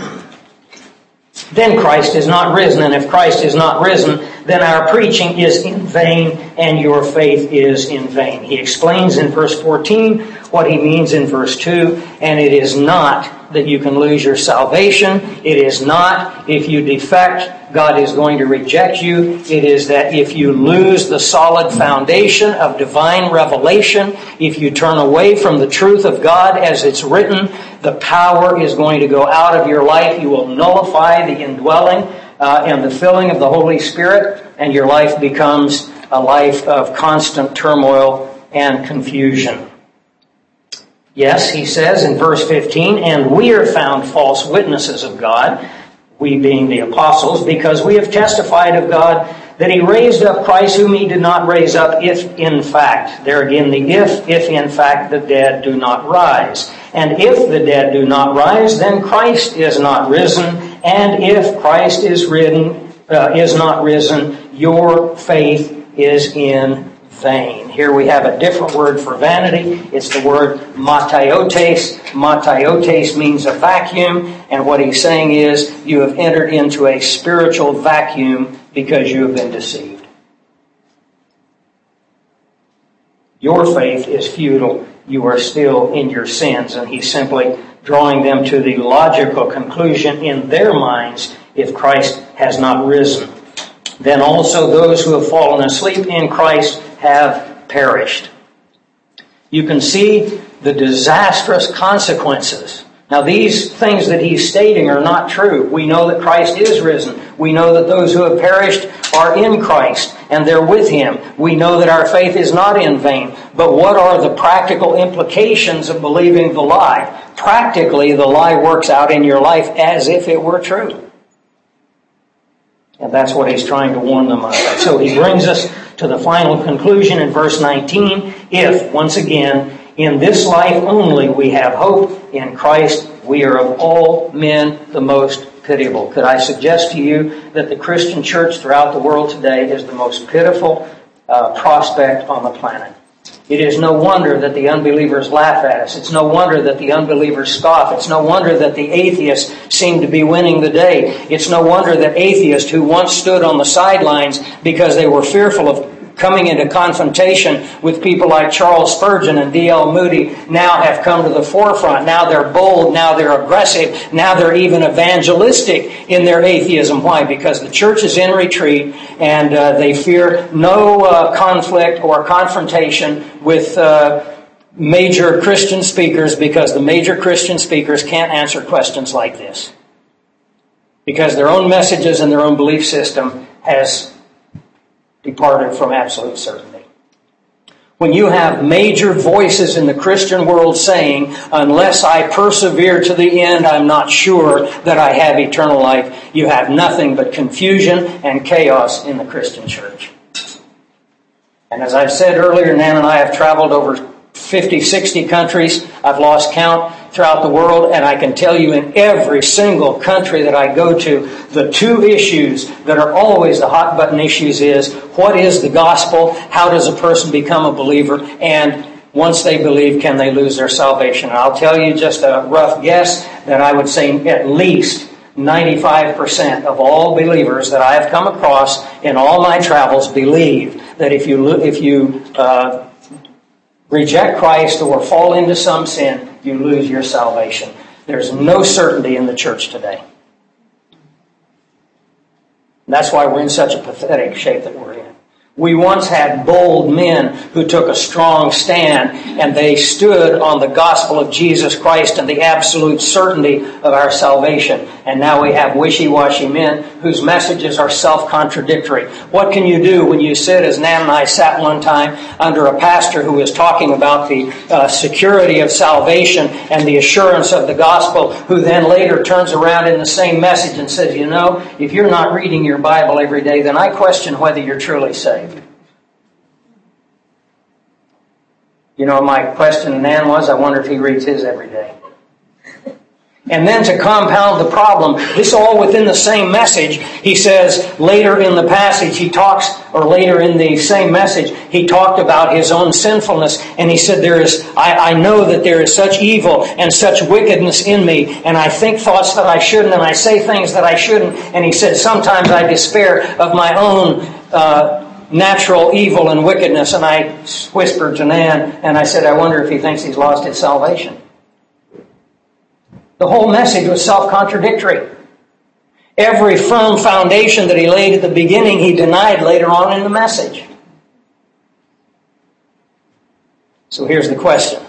then Christ is not risen. And if Christ is not risen, then our preaching is in vain and your faith is in vain. He explains in verse 14 what he means in verse 2, and it is not that you can lose your salvation. It is not if you defect, God is going to reject you. It is that if you lose the solid foundation of divine revelation, if you turn away from the truth of God as it's written, the power is going to go out of your life. You will nullify the indwelling and the filling of the Holy Spirit, and your life becomes a life of constant turmoil and confusion. Yes, he says in verse 15, and we are found false witnesses of God, we being the apostles, because we have testified of God that he raised up Christ whom he did not raise up, if in fact, there again the if in fact the dead do not rise. And if the dead do not rise, then Christ is not risen. And if Christ is not risen, your faith is in vain. Here we have a different word for vanity. It's the word mataiotes. Mataiotes means a vacuum. And what he's saying is you have entered into a spiritual vacuum because you have been deceived. Your faith is futile. You are still in your sins. And he's simply drawing them to the logical conclusion in their minds: if Christ has not risen, then also those who have fallen asleep in Christ have perished. You can see the disastrous consequences. Now, these things that he's stating are not true. We know that Christ is risen. We know that those who have perished are in Christ and they're with him. We know that our faith is not in vain. But what are the practical implications of believing the lie? Practically, the lie works out in your life as if it were true. And that's what he's trying to warn them of. So he brings us to the final conclusion in verse 19. If, once again, in this life only we have hope, in Christ we are of all men the most pitiable. Could I suggest to you that the Christian church throughout the world today is the most pitiful prospect on the planet? It is no wonder that the unbelievers laugh at us. It's no wonder that the unbelievers scoff. It's no wonder that the atheists seem to be winning the day. It's no wonder that atheists who once stood on the sidelines because they were fearful of coming into confrontation with people like Charles Spurgeon and D.L. Moody now have come to the forefront. Now they're bold. Now they're aggressive. Now they're even evangelistic in their atheism. Why? Because the church is in retreat and they fear no conflict or confrontation with major Christian speakers, because the major Christian speakers can't answer questions like this. Because their own messages and their own belief system has departed from absolute certainty. When you have major voices in the Christian world saying, unless I persevere to the end, I'm not sure that I have eternal life, you have nothing but confusion and chaos in the Christian church. And as I've said earlier, Nan and I have traveled over 50, 60 countries. I've lost count. throughout the world, and I can tell you in every single country that I go to, the two issues that are always the hot button issues is, what is the gospel? How does a person become a believer? And once they believe, can they lose their salvation? And I'll tell you just a rough guess that I would say at least 95% of all believers that I have come across in all my travels believe that if you reject Christ or fall into some sin, you lose your salvation. There's no certainty in the church today. And that's why we're in such a pathetic shape that we're in. We once had bold men who took a strong stand, and they stood on the gospel of Jesus Christ and the absolute certainty of our salvation. And now we have wishy-washy men whose messages are self-contradictory. What can you do when you sit, as Nan and I sat one time under a pastor who was talking about the security of salvation and the assurance of the gospel, who then later turns around in the same message and says, you know, if you're not reading your Bible every day, then I question whether you're truly saved. You know, my question to Nan was, I wonder if he reads his every day. And then to compound the problem, this all within the same message, he says later in the passage, later in the same message, he talked about his own sinfulness, and he said, I know that there is such evil and such wickedness in me, and I think thoughts that I shouldn't, and I say things that I shouldn't, and he said, sometimes I despair of my own natural evil and wickedness. And I whispered to Nan, and I said, I wonder if he thinks he's lost his salvation. The whole message was self-contradictory. Every firm foundation that he laid at the beginning, he denied later on in the message. So here's the question.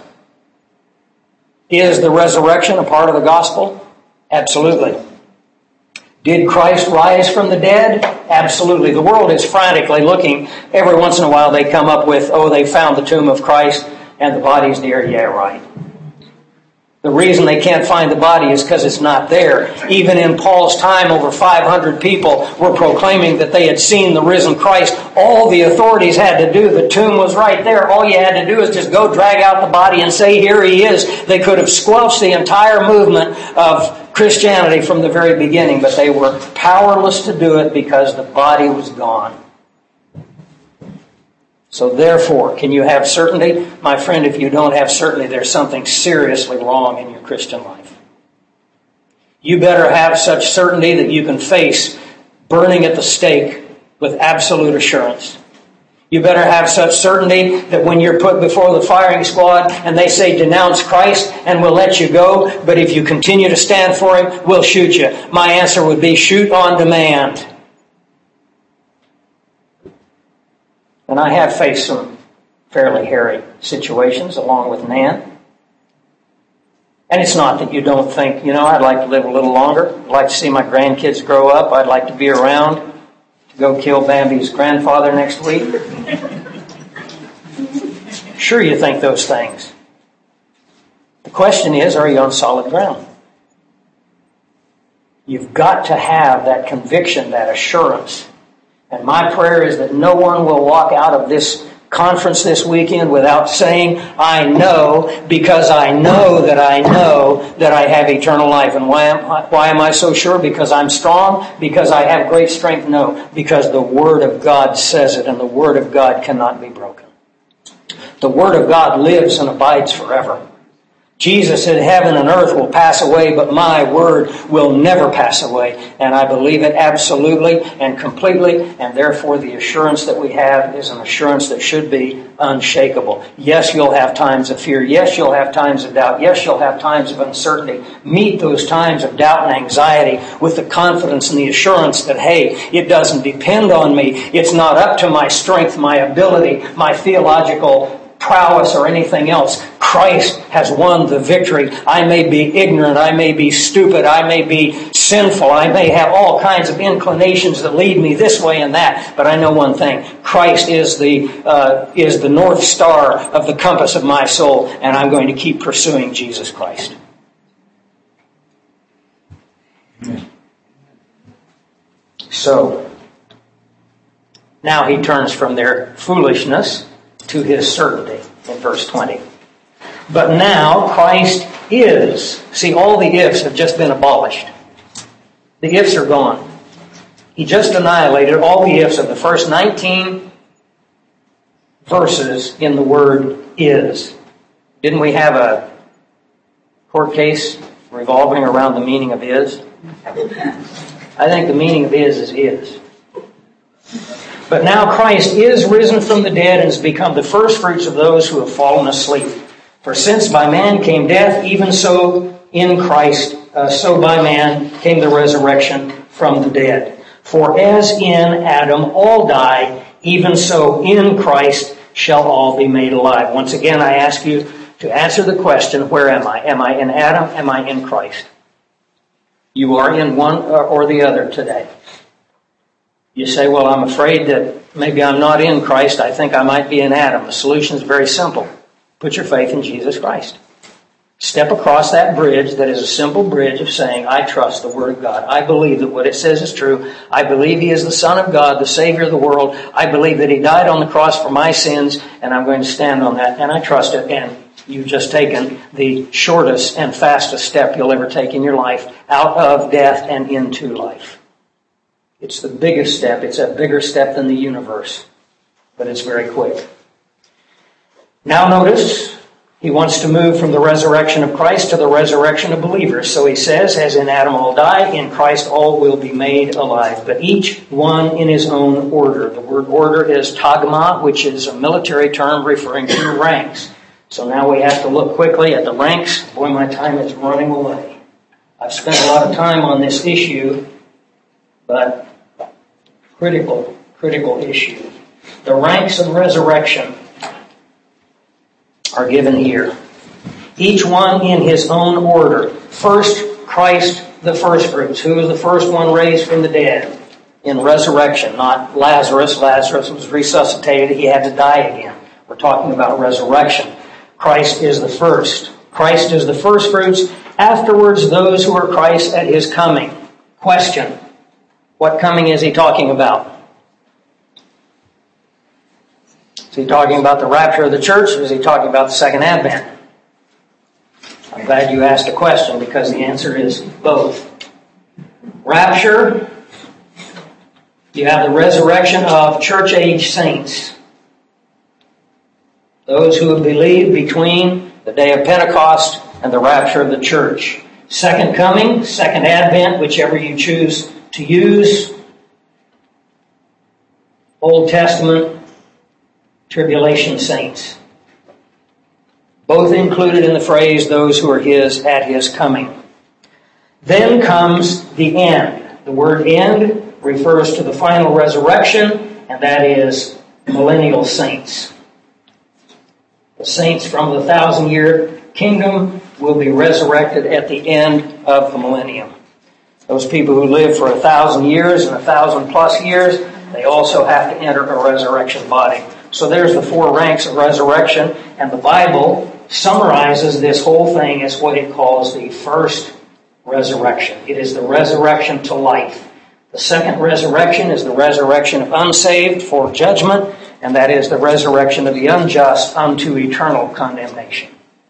Is the resurrection a part of the gospel? Absolutely. Did Christ rise from the dead? Absolutely. The world is frantically looking. Every once in a while they come up with, they found the tomb of Christ and the body's there. Yeah, right. The reason they can't find the body is because it's not there. Even in Paul's time, over 500 people were proclaiming that they had seen the risen Christ. All the authorities had to do, the tomb was right there. All you had to do is just go drag out the body and say, here he is. They could have squelched the entire movement of Christianity from the very beginning, but they were powerless to do it because the body was gone. So therefore, can you have certainty? My friend, if you don't have certainty, there's something seriously wrong in your Christian life. You better have such certainty that you can face burning at the stake with absolute assurance. You better have such certainty that when you're put before the firing squad and they say, denounce Christ and we'll let you go, but if you continue to stand for Him, we'll shoot you. My answer would be shoot on demand. And I have faced some fairly hairy situations along with Nan. And it's not that you don't think, I'd like to live a little longer. I'd like to see my grandkids grow up. I'd like to be around to go kill Bambi's grandfather next week. Sure, you think those things. The question is, are you on solid ground? You've got to have that conviction, that assurance. And my prayer is that no one will walk out of this conference this weekend without saying, I know, because I know that I have eternal life. And why am I so sure? Because I'm strong? Because I have great strength? No, because the Word of God says it, and the Word of God cannot be broken. The Word of God lives and abides forever. Jesus said, heaven and earth will pass away, but my word will never pass away. And I believe it absolutely and completely, and therefore the assurance that we have is an assurance that should be unshakable. Yes, you'll have times of fear. Yes, you'll have times of doubt. Yes, you'll have times of uncertainty. Meet those times of doubt and anxiety with the confidence and the assurance that, hey, it doesn't depend on me. It's not up to my strength, my ability, my theological prowess or anything else. Christ has won the victory. I may be ignorant, I may be stupid, I may be sinful, I may have all kinds of inclinations that lead me this way and that, but I know one thing. Christ is the North Star of the compass of my soul, and I'm going to keep pursuing Jesus Christ. So, now he turns from their foolishness to his certainty in verse 20. But now Christ is. See, all the ifs have just been abolished. The ifs are gone. He just annihilated all the ifs of the first 19 verses in the word is. Didn't we have a court case revolving around the meaning of is? I think the meaning of is. But now Christ is risen from the dead and has become the first fruits of those who have fallen asleep. For since by man came death, even so in Christ, so by man came the resurrection from the dead. For as in Adam all die, even so in Christ shall all be made alive. Once again, I ask you to answer the question, where am I? Am I in Adam? Am I in Christ? You are in one or the other today. You say, well, I'm afraid that maybe I'm not in Christ. I think I might be in Adam. The solution is very simple. Put your faith in Jesus Christ. Step across that bridge that is a simple bridge of saying, I trust the Word of God. I believe that what it says is true. I believe He is the Son of God, the Savior of the world. I believe that He died on the cross for my sins, and I'm going to stand on that, and I trust it. And you've just taken the shortest and fastest step you'll ever take in your life out of death and into life. It's the biggest step. It's a bigger step than the universe, but it's very quick. Now notice, he wants to move from the resurrection of Christ to the resurrection of believers. So he says, as in Adam all die, in Christ all will be made alive, but each one in his own order. The word order is tagma, which is a military term referring to ranks. So now we have to look quickly at the ranks. Boy, my time is running away. I've spent a lot of time on this issue, but critical issue. The ranks of resurrection are given here. Each one in his own order. First, Christ the first fruits. Who was the first one raised from the dead? In resurrection, not Lazarus. Lazarus was resuscitated. He had to die again. We're talking about resurrection. Christ is the first. Christ is the first fruits. Afterwards, those who are Christ at His coming. Question. What coming is he talking about? Is he talking about the rapture of the church, or is he talking about the second advent? I'm glad you asked a question, because the answer is both. Rapture, you have the resurrection of church-age saints. Those who have believed between the day of Pentecost and the rapture of the church. Second coming, second advent, whichever you choose to use. Old Testament tribulation saints. Both included in the phrase, those who are His at His coming. Then comes the end. The word end refers to the final resurrection, and that is millennial saints. The saints from the 1,000-year kingdom will be resurrected at the end of the millennium. Those people who live for 1,000 years and 1,000+ years, they also have to enter a resurrection body. So there's the 4 ranks of resurrection, and the Bible summarizes this whole thing as what it calls the first resurrection. It is the resurrection to life. The second resurrection is the resurrection of unsaved for judgment, and that is the resurrection of the unjust unto eternal condemnation.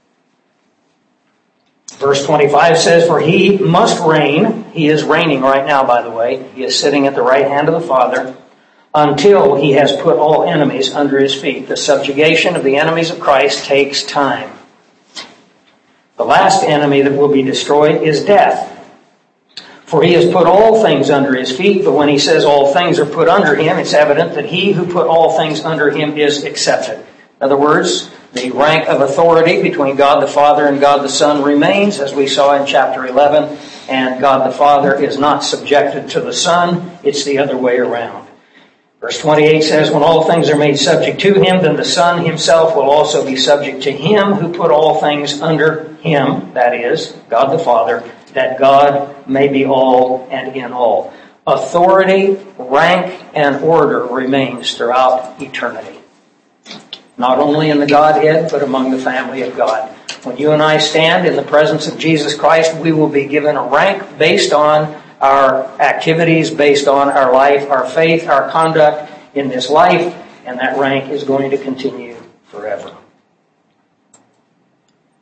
Verse 25 says, for He must reign. He is reigning right now, by the way. He is sitting at the right hand of the Father until He has put all enemies under His feet. The subjugation of the enemies of Christ takes time. The last enemy that will be destroyed is death. For He has put all things under His feet, but when He says all things are put under Him, it's evident that He who put all things under Him is accepted. In other words, the rank of authority between God the Father and God the Son remains, as we saw in chapter 11, and God the Father is not subjected to the Son. It's the other way around. Verse 28 says, when all things are made subject to Him, then the Son Himself will also be subject to Him who put all things under Him, that is, God the Father, that God may be all and in all. Authority, rank, and order remains throughout eternity. Not only in the Godhead, but among the family of God. When you and I stand in the presence of Jesus Christ, we will be given a rank based on our activities, based on our life, our faith, our conduct in this life, and that rank is going to continue forever.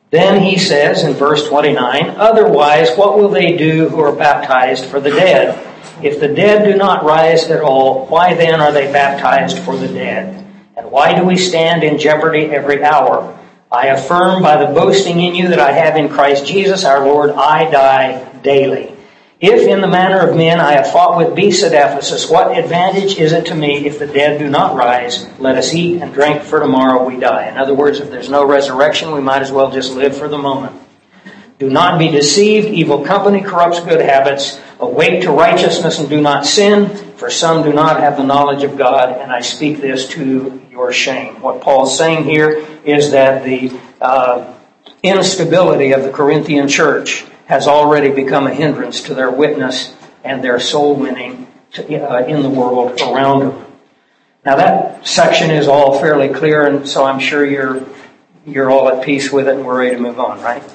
Then he says in verse 29, otherwise, what will they do who are baptized for the dead? If the dead do not rise at all, why then are they baptized for the dead? And why do we stand in jeopardy every hour? I affirm by the boasting in you that I have in Christ Jesus our Lord, I die daily. If in the manner of men I have fought with beasts at Ephesus, what advantage is it to me if the dead do not rise? Let us eat and drink, for tomorrow we die. In other words, if there's no resurrection, we might as well just live for the moment. Do not be deceived. Evil company corrupts good habits. Awake to righteousness and do not sin, for some do not have the knowledge of God, and I speak this to your shame. What Paul's saying here is that the instability of the Corinthian church has already become a hindrance to their witness and their soul winning in the world around them. Now that section is all fairly clear, and so I'm sure you're all at peace with it and we're ready to move on, right?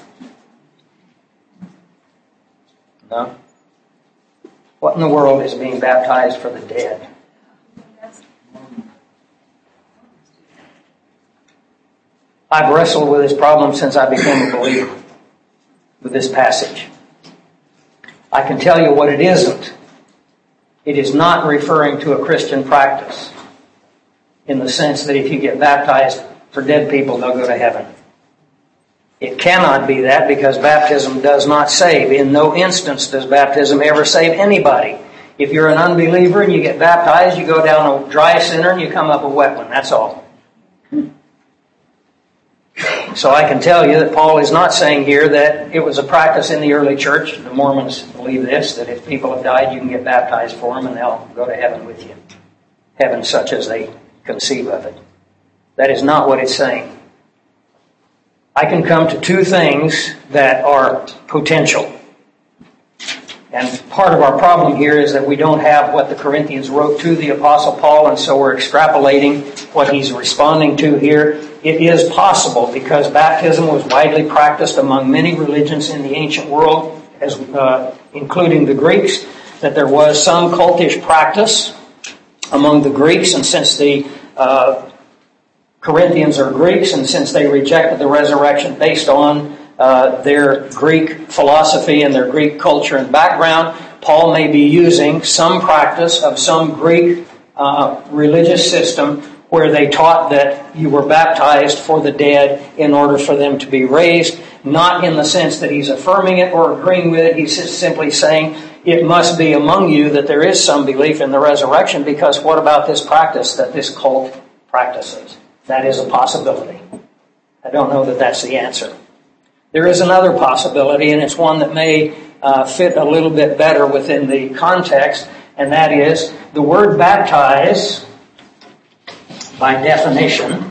No? What in the world is being baptized for the dead? I've wrestled with this problem since I became a believer with this passage. I can tell you what it isn't. It is not referring to a Christian practice in the sense that if you get baptized for dead people, they'll go to heaven. It cannot be that because baptism does not save. In no instance does baptism ever save anybody. If you're an unbeliever and you get baptized, you go down a dry sinner and you come up a wet one. That's all. So I can tell you that Paul is not saying here that it was a practice in the early church. The Mormons believe this, that if people have died, you can get baptized for them and they'll go to heaven with you. Heaven such as they conceive of it. That is not what it's saying. I can come to two things that are potential. And part of our problem here is that we don't have what the Corinthians wrote to the Apostle Paul, and so we're extrapolating what he's responding to here. It is possible, because baptism was widely practiced among many religions in the ancient world, including the Greeks, that there was some cultish practice among the Greeks, and since the Corinthians are Greeks, and since they rejected the resurrection based on their Greek philosophy and their Greek culture and background, Paul may be using some practice of some Greek religious system where they taught that you were baptized for the dead in order for them to be raised, not in the sense that he's affirming it or agreeing with it. He's just simply saying it must be among you that there is some belief in the resurrection, because what about this practice that this cult practices? That is a possibility. I don't know that that's the answer. There is another possibility, and it's one that may fit a little bit better within the context, and that is the word baptize, by definition.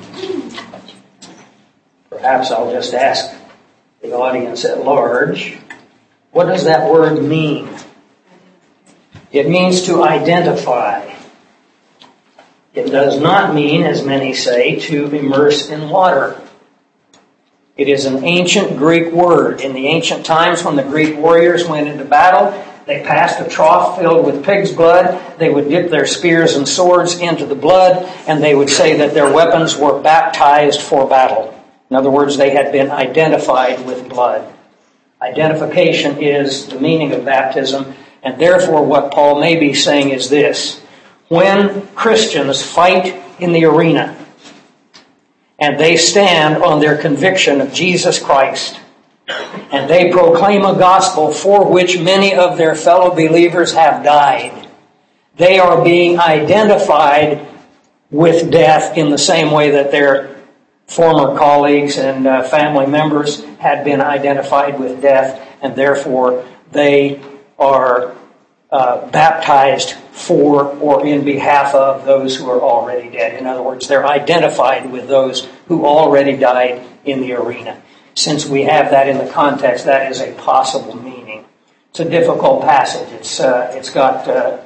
Perhaps I'll just ask the audience at large, what does that word mean? It means to identify. It does not mean, as many say, to immerse in water. It is an ancient Greek word. In the ancient times, when the Greek warriors went into battle, they passed a trough filled with pig's blood. They would dip their spears and swords into the blood, and they would say that their weapons were baptized for battle. In other words, they had been identified with blood. Identification is the meaning of baptism, and therefore what Paul may be saying is this: when Christians fight in the arena, and they stand on their conviction of Jesus Christ, and they proclaim a gospel for which many of their fellow believers have died, they are being identified with death in the same way that their former colleagues and family members had been identified with death, and therefore they are baptized for or in behalf of those who are already dead. In other words, they're identified with those who already died in the arena. Since we have that in the context, that is a possible meaning. It's a difficult passage. It's got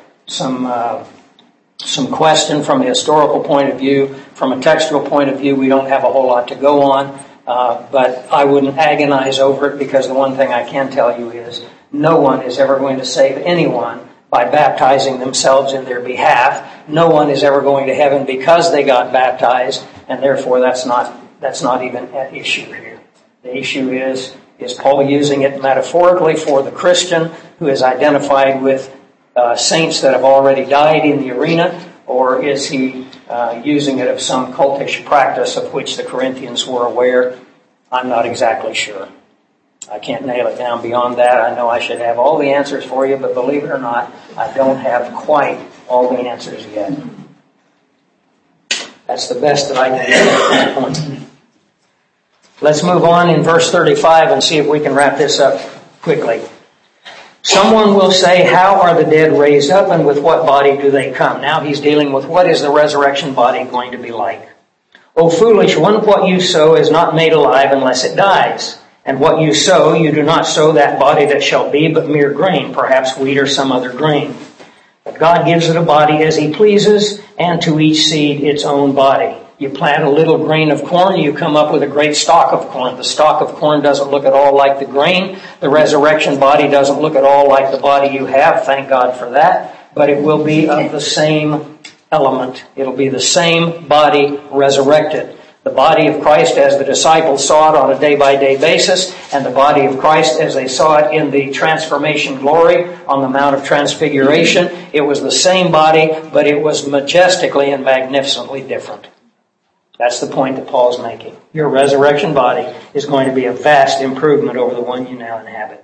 some question from a historical point of view. From a textual point of view, we don't have a whole lot to go on, but I wouldn't agonize over it, because the one thing I can tell you is no one is ever going to save anyone by baptizing themselves in their behalf. No one is ever going to heaven because they got baptized, and therefore that's not even at issue here. The issue is Paul using it metaphorically for the Christian who is identified with saints that have already died in the arena, or is he using it of some cultish practice of which the Corinthians were aware? I'm not exactly sure. I can't nail it down beyond that. I know I should have all the answers for you, but believe it or not, I don't have quite all the answers yet. That's the best that I can do at that point. Let's move on in verse 35 and see if we can wrap this up quickly. Someone will say, how are the dead raised up, and with what body do they come? Now he's dealing with what is the resurrection body going to be like. O foolish one, what you sow is not made alive unless it dies. And what you sow, you do not sow that body that shall be, but mere grain, perhaps wheat or some other grain. But God gives it a body as He pleases, and to each seed its own body. You plant a little grain of corn, you come up with a great stalk of corn. The stalk of corn doesn't look at all like the grain. The resurrection body doesn't look at all like the body you have. Thank God for that. But it will be of the same element. It'll be the same body resurrected. The body of Christ as the disciples saw it on a day-by-day basis, and the body of Christ as they saw it in the transformation glory on the Mount of Transfiguration. It was the same body, but it was majestically and magnificently different. That's the point that Paul's making. Your resurrection body is going to be a vast improvement over the one you now inhabit.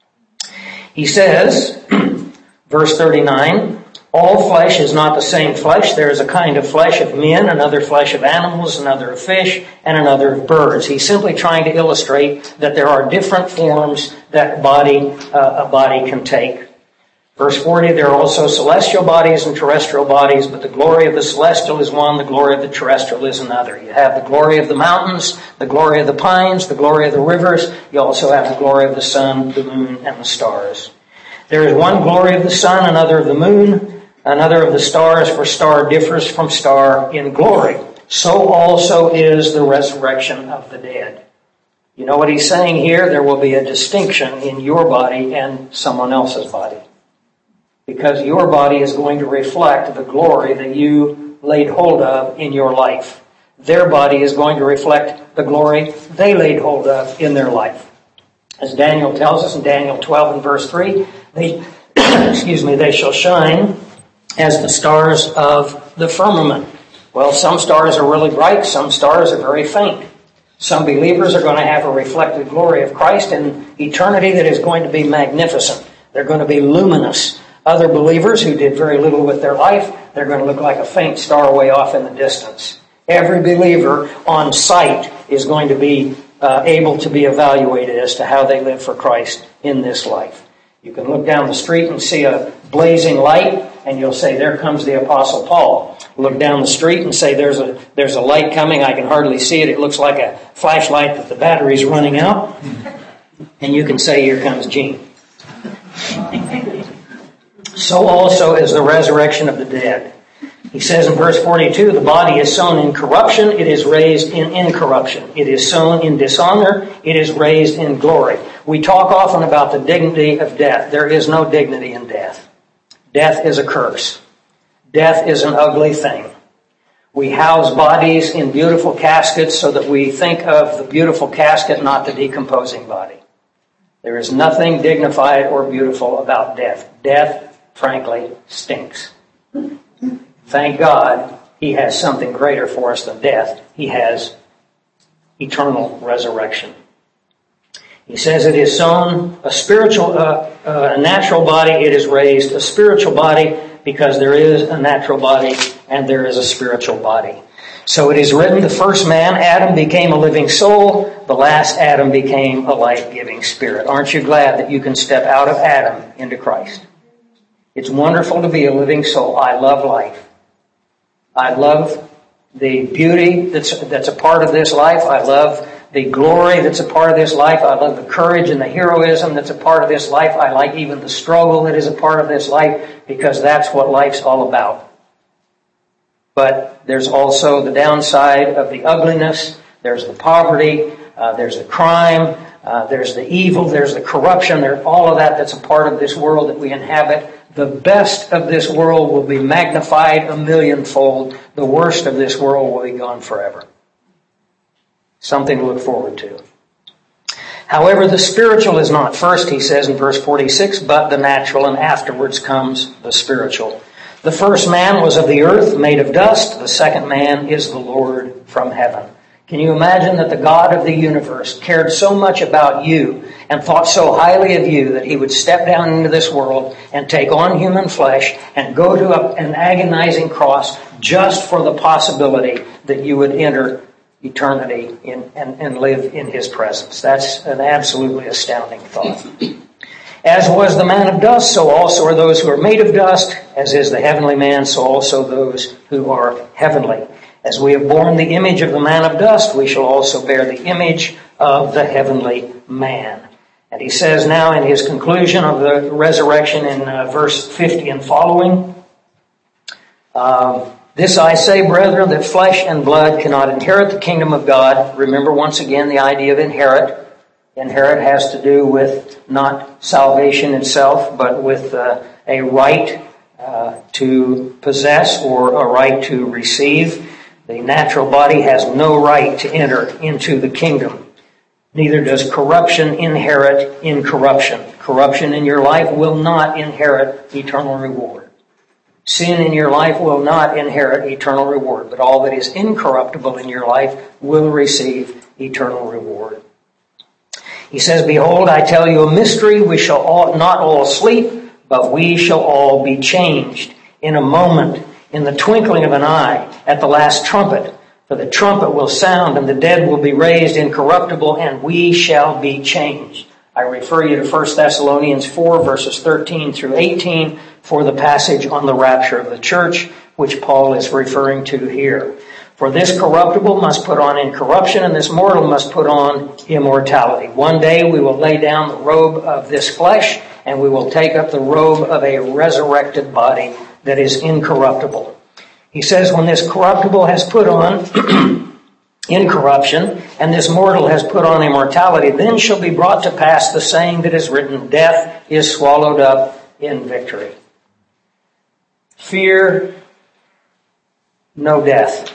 He says, verse 39, all flesh is not the same flesh. There is a kind of flesh of men, another flesh of animals, another of fish, and another of birds. He's simply trying to illustrate that there are different forms that a body can take. Verse 40, there are also celestial bodies and terrestrial bodies, but the glory of the celestial is one, the glory of the terrestrial is another. You have the glory of the mountains, the glory of the pines, the glory of the rivers. You also have the glory of the sun, the moon, and the stars. There is one glory of the sun, another of the moon, another of the stars, for star differs from star in glory. So also is the resurrection of the dead. You know what he's saying here? There will be a distinction in your body and someone else's body. Because your body is going to reflect the glory that you laid hold of in your life. Their body is going to reflect the glory they laid hold of in their life. As Daniel tells us in Daniel 12 and verse 3, they shall shine as the stars of the firmament. Well, some stars are really bright, some stars are very faint. Some believers are going to have a reflected glory of Christ in eternity that is going to be magnificent. They're going to be luminous. Other believers who did very little with their life, they're going to look like a faint star way off in the distance. Every believer on sight is going to be able to be evaluated as to how they live for Christ in this life. You can look down the street and see a blazing light, and you'll say, there comes the Apostle Paul. Look down the street and say, there's a light coming, I can hardly see it. It looks like a flashlight that the battery's running out. And you can say, here comes Gene. So also is the resurrection of the dead. He says in verse 42, the body is sown in corruption, it is raised in incorruption. It is sown in dishonor, it is raised in glory. We talk often about the dignity of death. There is no dignity in death. Death is a curse. Death is an ugly thing. We house bodies in beautiful caskets so that we think of the beautiful casket, not the decomposing body. There is nothing dignified or beautiful about death. Death, frankly, stinks. Thank God He has something greater for us than death. He has eternal resurrection. He says it is sown a natural body, it is raised a spiritual body, because there is a natural body and there is a spiritual body. So it is written, the first man, Adam, became a living soul. The last Adam became a life-giving spirit. Aren't you glad that you can step out of Adam into Christ? It's wonderful to be a living soul. I love life. I love the beauty that's a part of this life. I love the glory that's a part of this life. I love the courage and the heroism that's a part of this life. I like even the struggle that is a part of this life, because that's what life's all about. But there's also the downside of the ugliness. There's the poverty. There's the crime. There's the evil. There's the corruption. There's all of that that's a part of this world that we inhabit. The best of this world will be magnified 1,000,000-fold. The worst of this world will be gone forever. Something to look forward to. However, the spiritual is not first, he says in verse 46, but the natural, and afterwards comes the spiritual. The first man was of the earth, made of dust. The second man is the Lord from heaven. Can you imagine that the God of the universe cared so much about you and thought so highly of you that he would step down into this world and take on human flesh and go to an agonizing cross just for the possibility that you would enter eternity and live in his presence? That's an absolutely astounding thought. As was the man of dust, so also are those who are made of dust. As is the heavenly man, so also those who are heavenly. As we have borne the image of the man of dust, we shall also bear the image of the heavenly man. And he says now in his conclusion of the resurrection in verse 50 and following, this I say, brethren, that flesh and blood cannot inherit the kingdom of God. Remember once again the idea of inherit. Inherit has to do with not salvation itself, but with a right to possess or a right to receive. The natural body has no right to enter into the kingdom. Neither does corruption inherit incorruption. Corruption in your life will not inherit eternal reward. Sin in your life will not inherit eternal reward, but all that is incorruptible in your life will receive eternal reward. He says, behold, I tell you a mystery. We shall not all sleep, but we shall all be changed in a moment, in the twinkling of an eye, at the last trumpet. For the trumpet will sound, and the dead will be raised incorruptible, and we shall be changed. I refer you to 1 Thessalonians 4, verses 13 through 18, for the passage on the rapture of the church, which Paul is referring to here. For this corruptible must put on incorruption, and this mortal must put on immortality. One day we will lay down the robe of this flesh, and we will take up the robe of a resurrected body that is incorruptible. He says, when this corruptible has put on incorruption, and this mortal has put on immortality, then shall be brought to pass the saying that is written, death is swallowed up in victory. Fear no death.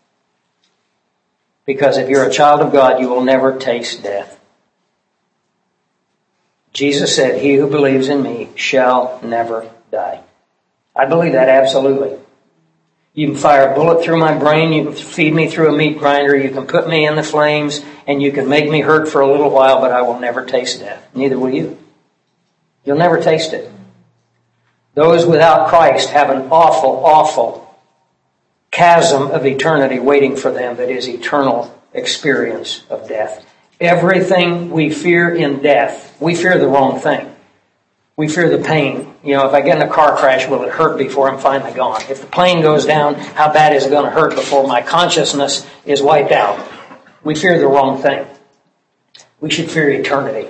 Because if you're a child of God, you will never taste death. Jesus said, he who believes in me shall never die. I believe that absolutely. You can fire a bullet through my brain, you can feed me through a meat grinder, you can put me in the flames, and you can make me hurt for a little while, but I will never taste death. Neither will you. You'll never taste it. Those without Christ have an awful, awful chasm of eternity waiting for them that is eternal experience of death. Everything we fear in death, we fear the wrong thing. We fear the pain. You know, if I get in a car crash, will it hurt before I'm finally gone? If the plane goes down, how bad is it going to hurt before my consciousness is wiped out? We fear the wrong thing. We should fear eternity.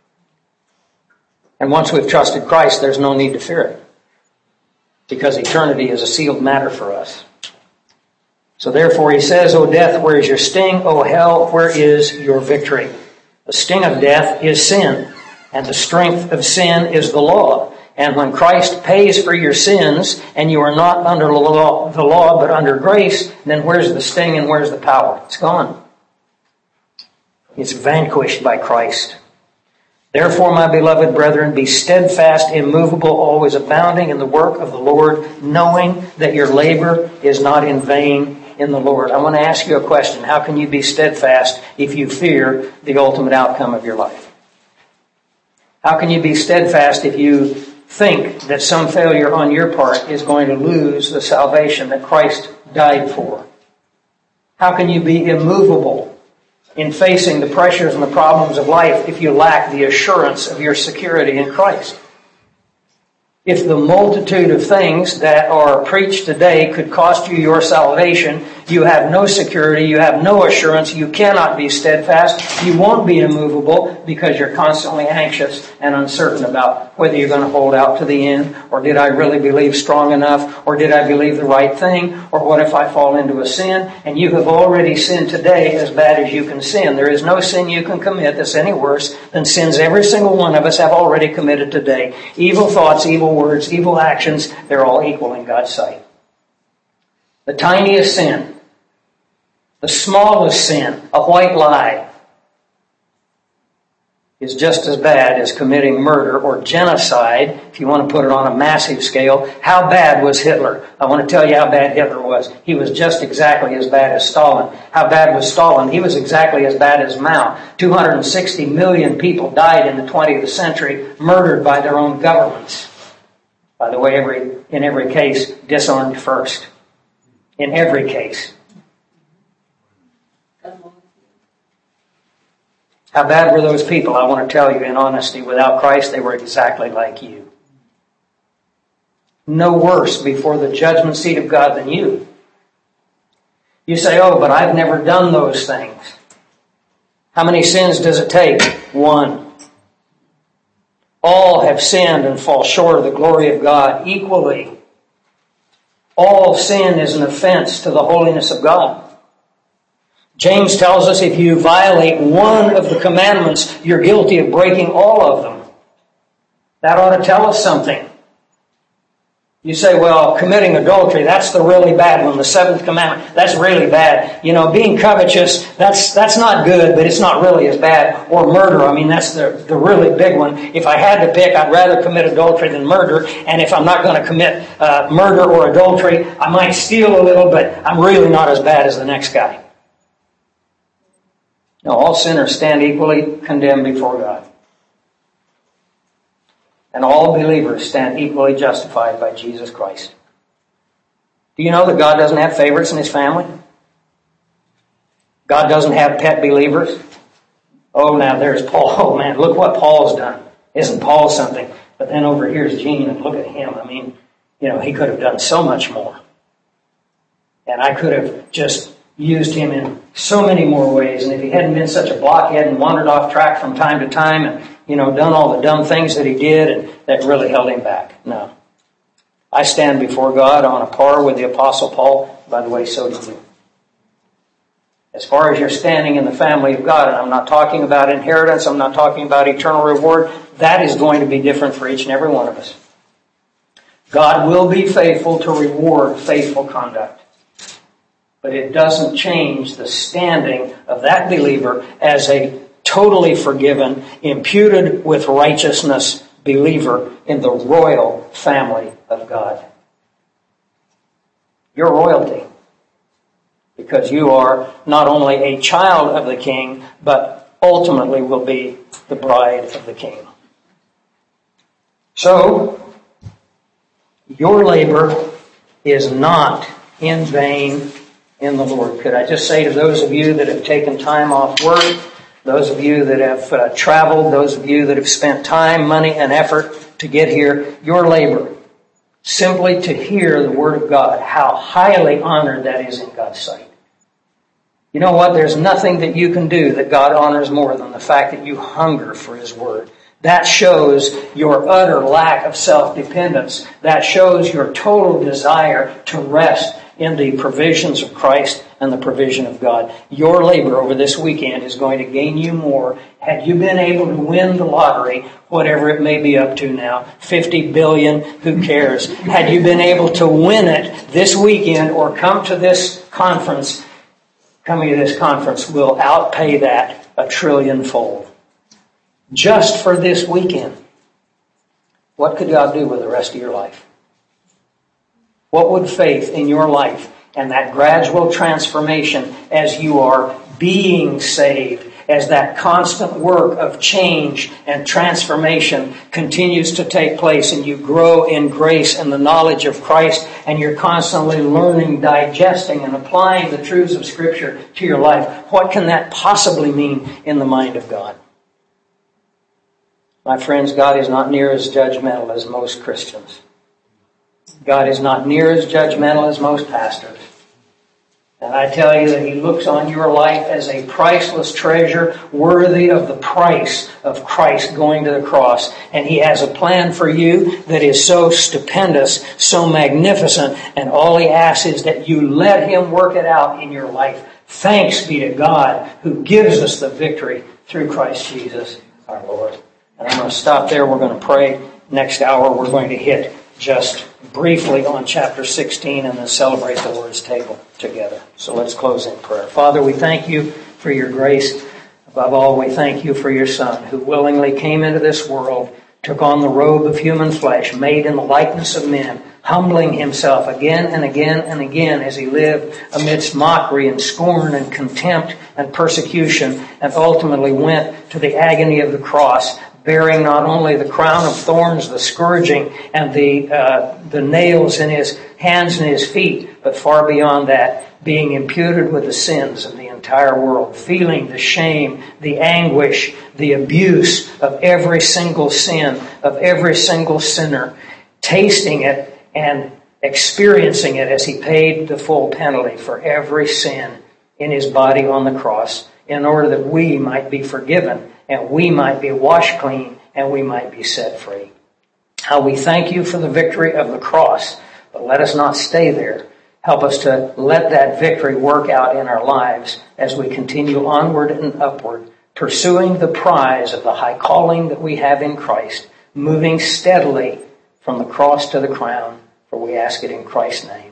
And once we've trusted Christ, there's no need to fear it. Because eternity is a sealed matter for us. So therefore he says, O death, where is your sting? O hell, where is your victory? The sting of death is sin, and the strength of sin is the law. And when Christ pays for your sins, and you are not under the law but under grace, then where's the sting and where's the power? It's gone. It's vanquished by Christ. Therefore, my beloved brethren, be steadfast, immovable, always abounding in the work of the Lord, knowing that your labor is not in vain in the Lord. I want to ask you a question. How can you be steadfast if you fear the ultimate outcome of your life? How can you be steadfast if you think that some failure on your part is going to lose the salvation that Christ died for? How can you be immovable in facing the pressures and the problems of life if you lack the assurance of your security in Christ? If the multitude of things that are preached today could cost you your salvation, you have no security, you have no assurance, you cannot be steadfast, you won't be immovable because you're constantly anxious and uncertain about whether you're going to hold out to the end, or did I really believe strong enough, or did I believe the right thing, or what if I fall into a sin? And you have already sinned today as bad as you can sin. There is no sin you can commit that's any worse than sins every single one of us have already committed today. Evil thoughts, evil words, evil actions, they're all equal in God's sight. The tiniest sin, the smallest sin, a white lie, is just as bad as committing murder or genocide, if you want to put it on a massive scale. How bad was Hitler? I want to tell you how bad Hitler was. He was just exactly as bad as Stalin. How bad was Stalin? He was exactly as bad as Mao. 260 million people died in the 20th century, murdered by their own governments. By the way, in every case, disarmed first. In every case. How bad were those people? I want to tell you in honesty, without Christ, they were exactly like you. No worse before the judgment seat of God than you. You say, oh, but I've never done those things. How many sins does it take? One. All have sinned and fall short of the glory of God equally. All sin is an offense to the holiness of God. James tells us if you violate one of the commandments, you're guilty of breaking all of them. That ought to tell us something. You say, well, committing adultery, that's the really bad one. The seventh commandment, that's really bad. You know, being covetous, that's not good, but it's not really as bad. Or murder, I mean, that's the really big one. If I had to pick, I'd rather commit adultery than murder. And if I'm not going to commit murder or adultery, I might steal a little, but I'm really not as bad as the next guy. No, all sinners stand equally condemned before God. And all believers stand equally justified by Jesus Christ. Do you know that God doesn't have favorites in His family? God doesn't have pet believers? Oh, now there's Paul. Oh, man, look what Paul's done. Isn't Paul something? But then over here's Gene, and look at him. I mean, you know, he could have done so much more. And I could have just used him in so many more ways. And if he hadn't been such a blockhead and wandered off track from time to time and, you know, done all the dumb things that he did, and that really held him back. No. I stand before God on a par with the Apostle Paul. By the way, so do you. As far as you're standing in the family of God, and I'm not talking about inheritance, I'm not talking about eternal reward, that is going to be different for each and every one of us. God will be faithful to reward faithful conduct. But it doesn't change the standing of that believer as a totally forgiven, imputed with righteousness believer in the royal family of God. You're royalty. Because you are not only a child of the King, but ultimately will be the bride of the King. So, your labor is not in vain in the Lord. Could I just say to those of you that have taken time off work, those of you that have traveled, those of you that have spent time, money, and effort to get here, your labor, simply to hear the Word of God, how highly honored that is in God's sight. You know what? There's nothing that you can do that God honors more than the fact that you hunger for His Word. That shows your utter lack of self-dependence. That shows your total desire to rest in the provisions of Christ and the provision of God. Your labor over this weekend is going to gain you more. Had you been able to win the lottery, whatever it may be up to now, 50 billion, who cares? Had you been able to win it this weekend or come to this conference, coming to this conference will outpay that 1 trillion-fold. Just for this weekend. What could God do with the rest of your life? What would faith in your life and that gradual transformation as you are being saved, as that constant work of change and transformation continues to take place and you grow in grace and the knowledge of Christ and you're constantly learning, digesting, and applying the truths of Scripture to your life, what can that possibly mean in the mind of God? My friends, God is not near as judgmental as most Christians. God is not near as judgmental as most pastors. And I tell you that He looks on your life as a priceless treasure worthy of the price of Christ going to the cross. And He has a plan for you that is so stupendous, so magnificent, and all He asks is that you let Him work it out in your life. Thanks be to God who gives us the victory through Christ Jesus our Lord. And I'm going to stop there. We're going to pray. Next hour we're going to hit just briefly on chapter 16 and then celebrate the Lord's table together. So let's close in prayer. Father, we thank You for Your grace Above all, we thank you for your Son, who willingly came into this world, took on the robe of human flesh, made in the likeness of men, humbling himself again and again and again as he lived amidst mockery and scorn and contempt and persecution, and ultimately went to the agony of the cross, bearing not only the crown of thorns, the scourging, and the nails in his hands and his feet, but far beyond that, being imputed with the sins of the entire world, feeling the shame, the anguish, the abuse of every single sin, of every single sinner, tasting it and experiencing it as he paid the full penalty for every sin in his body on the cross, in order that we might be forgiven and we might be washed clean and we might be set free. How we thank you for the victory of the cross, but let us not stay there. Help us to let that victory work out in our lives as we continue onward and upward, pursuing the prize of the high calling that we have in Christ, moving steadily from the cross to the crown, for we ask it in Christ's name.